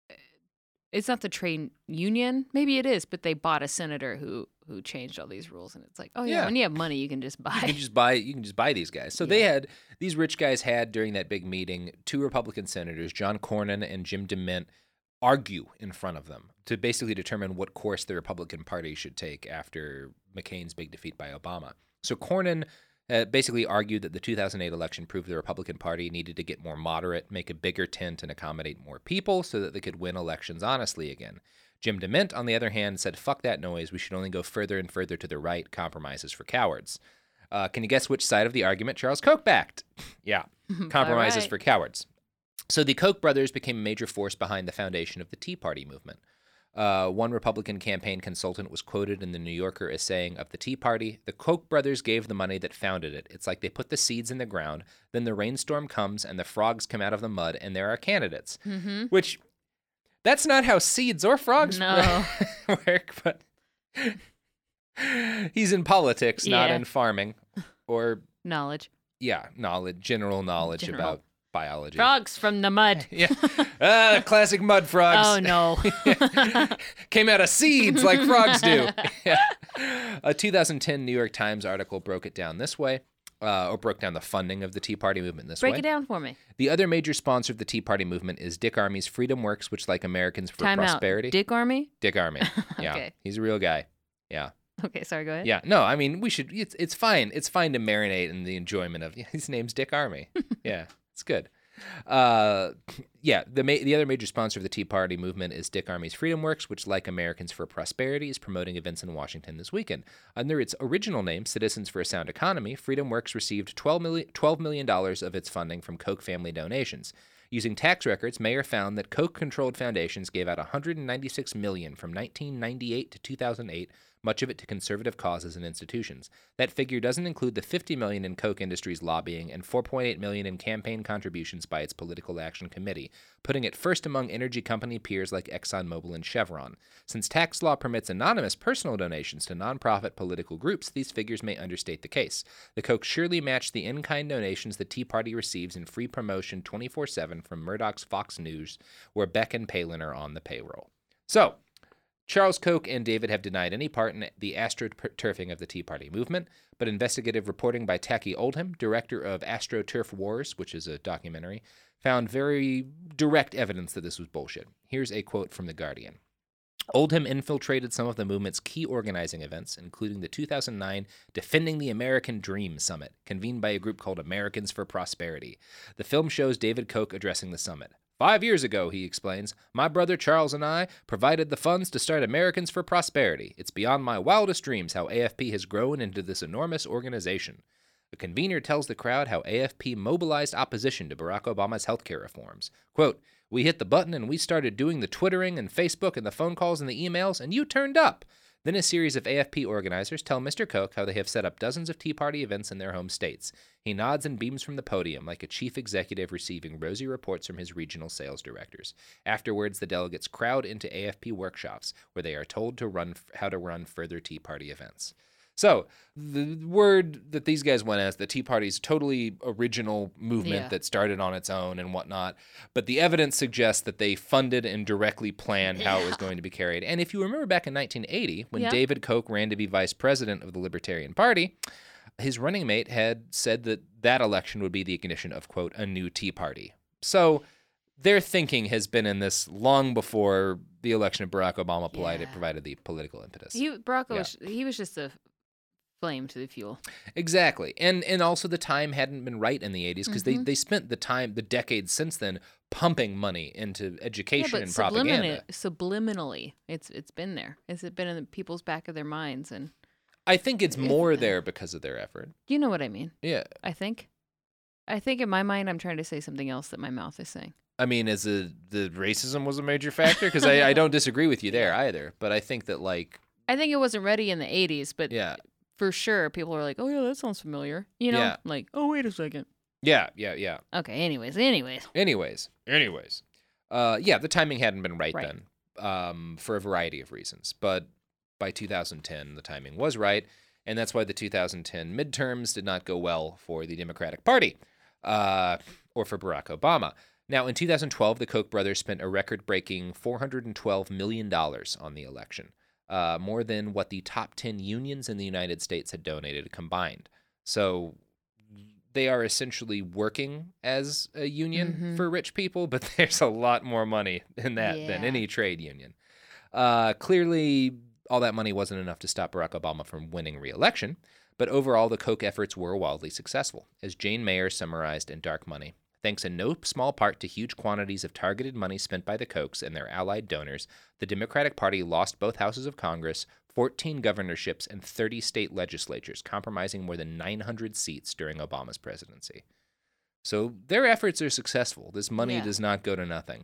it's not the train union, maybe it is, but they bought a senator who who changed all these rules, and it's like, oh yeah,
Yeah.
when you have money, you can just buy.
You can just buy. You can just buy these guys. So they had these rich guys had during that big meeting two Republican senators, John Cornyn and Jim DeMint, argue in front of them to basically determine what course the Republican Party should take after McCain's big defeat by Obama. So Cornyn uh, basically argued that the two thousand eight election proved the Republican Party needed to get more moderate, make a bigger tent, and accommodate more people so that they could win elections honestly again. Jim DeMint, on the other hand, said, fuck that noise. We should only go further and further to the right. Compromises for cowards. Uh, can you guess which side of the argument Charles Koch backed? Yeah, compromises
right.
for cowards. So the Koch brothers became a major force behind the foundation of the Tea Party movement. Uh, one Republican campaign consultant was quoted in the New Yorker as saying of the Tea Party, the Koch brothers gave the money that founded it. It's like they put the seeds in the ground, then the rainstorm comes and the frogs come out of the mud and there are candidates.
Mm-hmm.
Which, that's not how seeds or frogs
No.
work, but he's in politics, not
Yeah.
in farming or,
Knowledge.
yeah, knowledge, general knowledge
General.
about biology.
Frogs from the mud.
Yeah. Ah, classic mud frogs.
Oh no.
Came out of seeds like frogs do. Yeah. A two thousand ten New York Times article broke it down this way, uh, or broke down the funding of the Tea Party movement this
Break
way.
it down for me.
The other major sponsor of the Tea Party movement is Dick Armey's Freedom Works, which, like Americans for
Time
Prosperity.
out. Dick Army?
Dick Armey. Yeah.
Okay.
He's a real guy. Yeah.
Okay, sorry, go ahead.
Yeah. No, I mean, we should, it's, it's fine. It's fine to marinate in the enjoyment of, yeah, his name's Dick Armey. Yeah. It's good. Uh, yeah, the ma- the other major sponsor of the Tea Party movement is Dick Armey's Freedom Works, which, like Americans for Prosperity, is promoting events in Washington this weekend. Under its original name, Citizens for a Sound Economy, Freedom Works received twelve million dollars of its funding from Koch family donations. Using tax records, Mayer found that Koch-controlled foundations gave out one hundred ninety-six million dollars from nineteen ninety-eight to two thousand eight, much of it to conservative causes and institutions. That figure doesn't include the fifty million dollars in Koch Industries lobbying and four point eight million dollars in campaign contributions by its Political Action Committee, putting it first among energy company peers like ExxonMobil and Chevron. Since tax law permits anonymous personal donations to nonprofit political groups, these figures may understate the case. The Koch surely matched the in-kind donations the Tea Party receives in free promotion twenty-four seven from Murdoch's Fox News, where Beck and Palin are on the payroll. So, Charles Koch and David have denied any part in the astroturfing of the Tea Party movement, but investigative reporting by Taki Oldham, director of AstroTurf Wars, which is a documentary, found very direct evidence that this was bullshit. Here's a quote from The Guardian. Oldham infiltrated some of the movement's key organizing events, including the two thousand nine Defending the American Dream Summit, convened by a group called Americans for Prosperity. The film shows David Koch addressing the summit. Five years ago, he explains, my brother Charles and I provided the funds to start Americans for Prosperity. It's beyond my wildest dreams how A F P has grown into this enormous organization. The convener tells the crowd how A F P mobilized opposition to Barack Obama's healthcare reforms. Quote, we hit the button and we started doing the Twittering and Facebook and the phone calls and the emails, and you turned up. Then a series of A F P organizers tell Mister Koch how they have set up dozens of Tea Party events in their home states. He nods and beams from the podium like a chief executive receiving rosy reports from his regional sales directors. Afterwards, the delegates crowd into A F P workshops where they are told to run how to run further Tea Party events. So, the word that these guys went as the Tea Party's totally original movement
Yeah.
that started on its own and whatnot, but the evidence suggests that they funded and directly planned how it was going to be carried. And if you remember back in nineteen eighty, when
Yeah.
David Koch ran to be vice president of the Libertarian Party, his running mate had said that that election would be the ignition of, quote, a new Tea Party. So their thinking has been in this long before the election of Barack Obama provided,
Yeah.
provided the political impetus.
He Barack
Yeah.
was he was just a flame to the fuel.
Exactly. And and also the time hadn't been right in the eighties because they,
Mhm.
they spent the time, the decades since then, pumping money into education
yeah, but
and
subliminally,
propaganda.
subliminally, it's it's been there. It's been in the people's back of their minds, and
I think it's
If-
more there because of their effort.
you know what I mean.
Yeah.
I think. I think in my mind, I'm trying to say something else that my mouth is saying.
I mean, as a, the racism was a major factor because I, I don't disagree with you there either. But I think that, like,
I think it wasn't ready in the eighties, but
yeah,
for sure, people are like, "Oh yeah, that sounds familiar." You know,
Yeah.
like, "Oh wait a second."
yeah, yeah, yeah.
Okay. Anyways, anyways.
Anyways, anyways, uh, yeah, the timing hadn't been right,
Right.
then, um, for a variety of reasons. But by two thousand ten, the timing was right, and that's why the two thousand ten midterms did not go well for the Democratic Party, uh, or for Barack Obama. Now, in two thousand twelve, the Koch brothers spent a record-breaking four hundred twelve million dollars on the election, uh, more than what the top ten unions in the United States had donated combined. So they are essentially working as a union
Mhm.
for rich people, but there's a lot more money in that than
Yeah.
any trade union. Uh, clearly, all that money wasn't enough to stop Barack Obama from winning re-election, but overall, the Koch efforts were wildly successful. As Jane Mayer summarized in Dark Money, thanks in no small part to huge quantities of targeted money spent by the Kochs and their allied donors, the Democratic Party lost both houses of Congress, fourteen governorships, and thirty state legislatures, compromising more than nine hundred seats during Obama's presidency. So their efforts are successful. This money
Yeah.
does not go to nothing.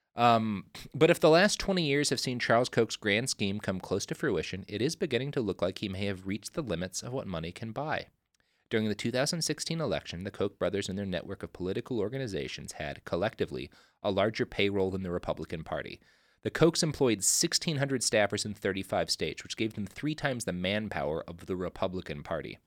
Um, but if the last twenty years have seen Charles Koch's grand scheme come close to fruition, it is beginning to look like he may have reached the limits of what money can buy. During the two thousand sixteen election, the Koch brothers and their network of political organizations had, collectively, a larger payroll than the Republican Party. The Kochs employed sixteen hundred staffers in thirty-five states, which gave them three times the manpower of the Republican Party.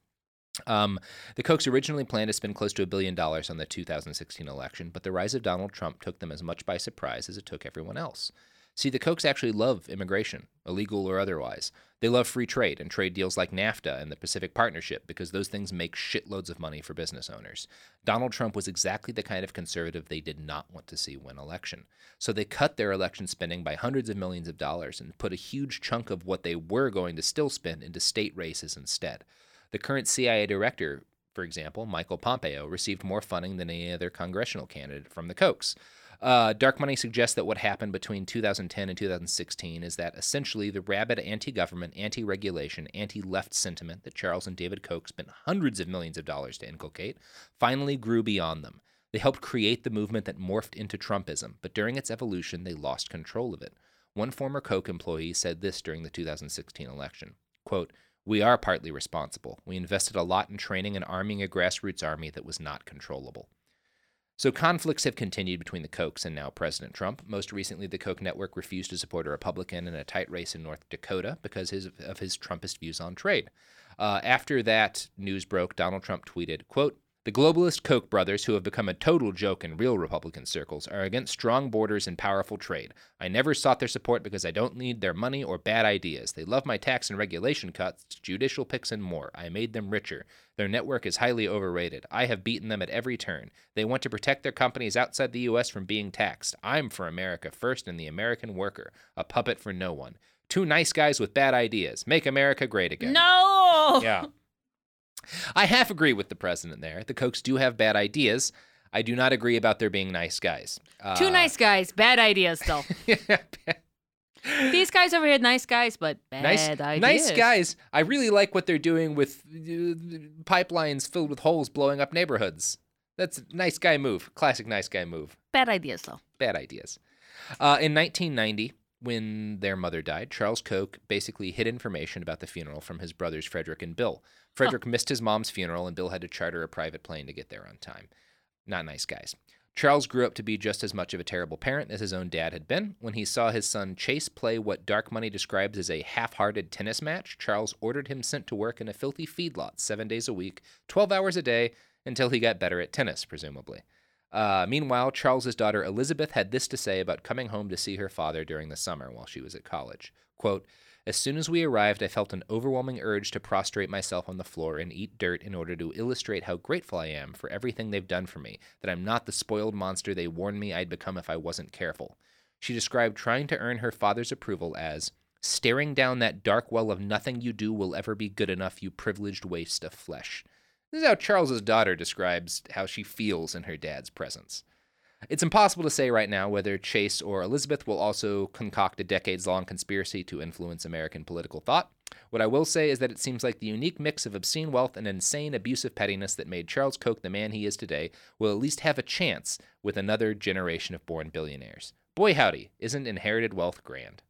Um, the Kochs originally planned to spend close to a billion dollars on the two thousand sixteen election, but the rise of Donald Trump took them as much by surprise as it took everyone else. See, the Kochs actually love immigration, illegal or otherwise. They love free trade and trade deals like NAFTA and the Pacific Partnership because those things make shitloads of money for business owners. Donald Trump was exactly the kind of conservative they did not want to see win election. So they cut their election spending by hundreds of millions of dollars and put a huge chunk of what they were going to still spend into state races instead. The current C I A director, for example, Michael Pompeo, received more funding than any other congressional candidate from the Kochs. Uh, Dark Money suggests that what happened between two thousand ten and two thousand sixteen is that essentially the rabid anti-government, anti-regulation, anti-left sentiment that Charles and David Koch spent hundreds of millions of dollars to inculcate finally grew beyond them. They helped create the movement that morphed into Trumpism, but during its evolution, they lost control of it. One former Koch employee said this during the two thousand sixteen election. quote, "We are partly responsible. We invested a lot in training and arming a grassroots army that was not controllable." So conflicts have continued between the Kochs and now President Trump. Most recently, the Koch network refused to support a Republican in a tight race in North Dakota because his, of his Trumpist views on trade. Uh, after that news broke, Donald Trump tweeted, quote, "The globalist Koch brothers, who have become a total joke in real Republican circles, are against strong borders and powerful trade. I never sought their support because I don't need their money or bad ideas. They love my tax and regulation cuts, judicial picks, and more. I made them richer. Their network is highly overrated. I have beaten them at every turn. They want to protect their companies outside the U S from being taxed. I'm for America first and the American worker, a puppet for no one. Two nice guys with bad ideas. Make America great again."
No!
Yeah. I half agree with the president there. The Kochs do have bad ideas. I do not agree about there being nice guys. Uh,
Two nice guys, bad ideas, though.
yeah,
These guys over here, nice guys, but bad
nice,
ideas.
nice guys. I really like what they're doing with uh, pipelines filled with holes blowing up neighborhoods. That's a nice guy move. Classic nice guy move.
Bad ideas, though.
Bad ideas. Uh, in nineteen ninety, when their mother died, Charles Koch basically hid information about the funeral from his brothers Frederick and Bill. Frederick oh. missed his mom's funeral, and Bill had to charter a private plane to get there on time. Not nice guys. Charles grew up to be just as much of a terrible parent as his own dad had been. When he saw his son Chase play what Dark Money describes as a half-hearted tennis match, Charles ordered him sent to work in a filthy feedlot seven days a week, twelve hours a day, until he got better at tennis, presumably. Uh, meanwhile, Charles's daughter Elizabeth had this to say about coming home to see her father during the summer while she was at college. Quote, "As soon as we arrived, I felt an overwhelming urge to prostrate myself on the floor and eat dirt in order to illustrate how grateful I am for everything they've done for me, that I'm not the spoiled monster they warned me I'd become if I wasn't careful." She described trying to earn her father's approval as staring down that dark well of nothing you do will ever be good enough, you privileged waste of flesh. This is how Charles's daughter describes how she feels in her dad's presence. It's impossible to say right now whether Chase or Elizabeth will also concoct a decades-long conspiracy to influence American political thought. What I will say is that it seems like the unique mix of obscene wealth and insane abusive pettiness that made Charles Koch the man he is today will at least have a chance with another generation of born billionaires. Boy howdy, isn't inherited wealth grand?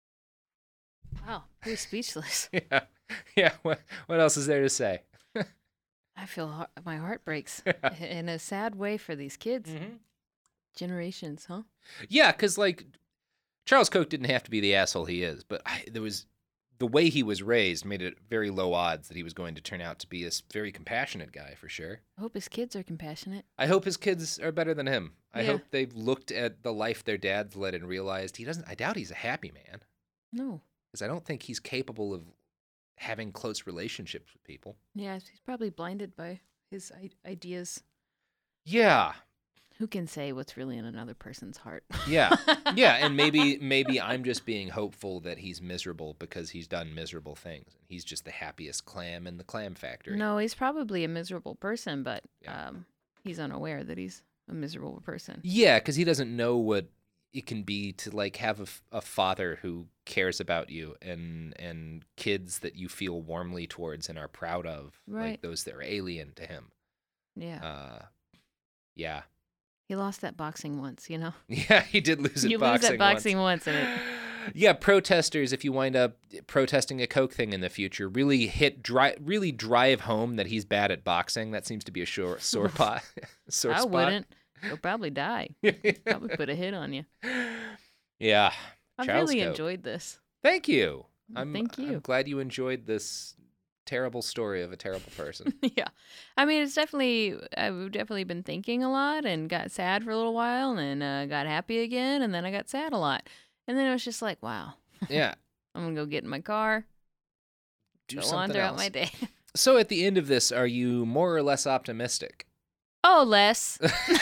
Wow, pretty speechless.
yeah, yeah. What, what else is there to say?
I feel heart, my heart breaks in a sad way for these kids.
Mm-hmm.
Generations, huh?
Yeah, because, like, Charles Koch didn't have to be the asshole he is, but I, there was the way he was raised made it very low odds that he was going to turn out to be this very compassionate guy, for sure.
I hope his kids are compassionate.
I hope his kids are better than him. I
yeah.
hope they've looked at the life their dad's led and realized he doesn't, I doubt he's a happy man.
No.
Because I don't think he's capable of having close relationships with people.
Yeah, he's probably blinded by his I- ideas.
Yeah.
Who can say what's really in another person's heart?
yeah. Yeah, and maybe maybe I'm just being hopeful that he's miserable because he's done miserable things. And he's just the happiest clam in the clam factory.
No, he's probably a miserable person, but
Yeah.
um, he's unaware that he's a miserable person.
Yeah, because he doesn't know what it can be to, like, have a, f- a father who cares about you and and kids that you feel warmly towards and are proud of.
Right.
Like those that are alien to him.
Yeah.
Uh, yeah.
He lost that boxing once, you know?
Yeah, he did lose at
You
boxing
lose that boxing
once.
once, and it...
Yeah, protesters, if you wind up protesting a Koch thing in the future, really hit, dri- really drive home that he's bad at boxing. That seems to be a sore, sore, pot, sore
I
spot.
wouldn't. You'll probably die. Probably put a hit on you.
Yeah.
I've
Charles
really
Koch.
enjoyed this.
Thank you. I'm,
Thank you.
I'm glad you enjoyed this terrible story of a terrible person.
Yeah. I mean, it's definitely, I've definitely been thinking a lot and got sad for a little while and then uh, got happy again and then I got sad a lot. And then it was just like, wow.
Yeah.
I'm going to go get in my car,
Do
go on
something
throughout
else.
my day.
So at the end of this, are you more or less optimistic?
Oh, less.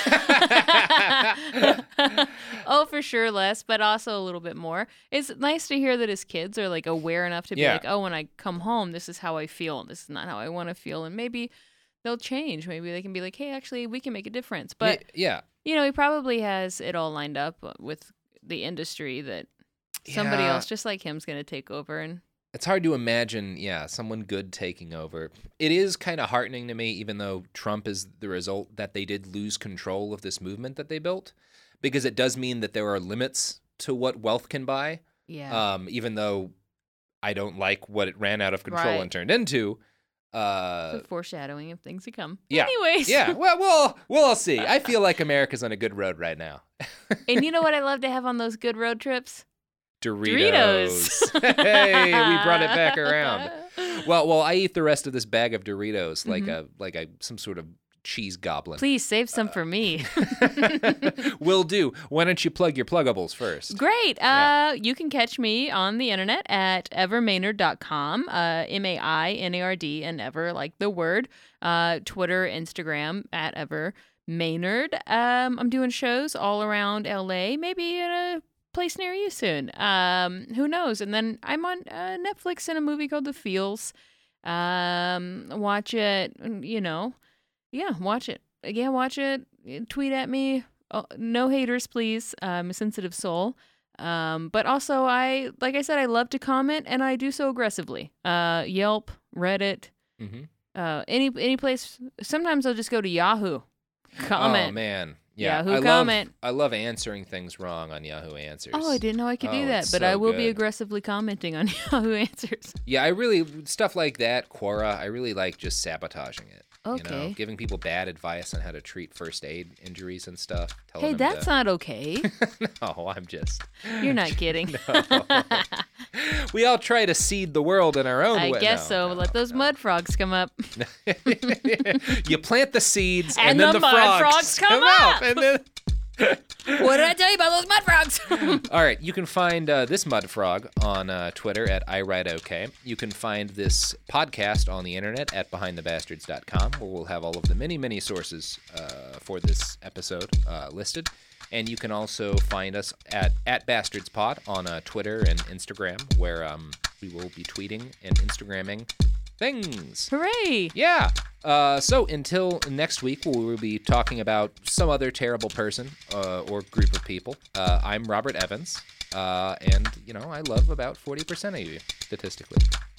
Oh, for sure, less, but also a little bit more. It's nice to hear that his kids are like aware enough to be
Yeah.
like, oh, when I come home, this is how I feel. This is not how I want to feel. And maybe they'll change. Maybe they can be like, hey, actually, we can make a difference. But,
Y- yeah.
you know, he probably has it all lined up with the industry that somebody
Yeah.
else just like him is going to take over. And
It's hard to imagine, yeah, someone good taking over. It is kind of heartening to me, even though Trump is the result, that they did lose control of this movement that they built, because it does mean that there are limits to what wealth can buy.
yeah,
Um, even though I don't like what it ran out of control
Right.
and turned into. Uh,
The foreshadowing of things to come.
yeah.
Anyways.
Yeah, well, we'll we'll see. I feel like America's on a good road right now.
And you know what I love to have on those good road trips?
Doritos.
Doritos.
Hey, we brought it back around. Well, well, I eat the rest of this bag of Doritos like a like a some sort of cheese goblin.
Please save some for me.
Will do. Why don't you plug your pluggables first?
Great.
Yeah.
Uh, you can catch me on the internet at ever maynard dot com, uh, M A I N A R D, and ever like the word. Uh, Twitter, Instagram, at ever maynard. Um, I'm doing shows all around L A, maybe in a place near you soon. Um, who knows? And then I'm on uh, Netflix in a movie called The Feels. Um, watch it, you know. Yeah, watch it. Yeah, watch it. Tweet at me. Oh, no haters, please. I'm a sensitive soul. Um, but also, I like I said, I love to comment, and I do so aggressively. Uh, Yelp, Reddit,
Mm-hmm.
uh, any any place. Sometimes I'll just go to Yahoo. Comment.
Oh man, yeah.
Yahoo
I love,
comment.
I love answering things wrong on Yahoo Answers.
Oh, I didn't know I could
Oh,
do that,
it's
but
so
I will be
good.
aggressively commenting on Yahoo Answers.
Yeah, I really stuff like that. Quora. I really like just sabotaging it. You know,
Okay.
giving people bad advice on how to treat first aid injuries and stuff. Telling
Hey,
them
that's
to...
not okay.
No, I'm just.
You're not kidding.
No. We all try to seed the world in our own
I
way.
guess
No,
so.
no,
Let those
no.
mud frogs come up.
You plant the seeds, and,
And
then
the
the,
mud
frogs,
frogs come
up.
up.
And then...
What did I tell you about those mud frogs?
All right, you can find uh, this mud frog on uh, Twitter at iWriteOK. You can find this podcast on the internet at behind the bastards dot com, where we'll have all of the many, many sources uh, for this episode uh, listed. And you can also find us at, at BastardsPod on uh, Twitter and Instagram, where um, we will be tweeting and Instagramming things.
Hooray!
Yeah. Uh, so until next week, we will be talking about some other terrible person uh, or group of people. Uh, I'm Robert Evans, uh, and, you know, I love about forty percent of you, statistically.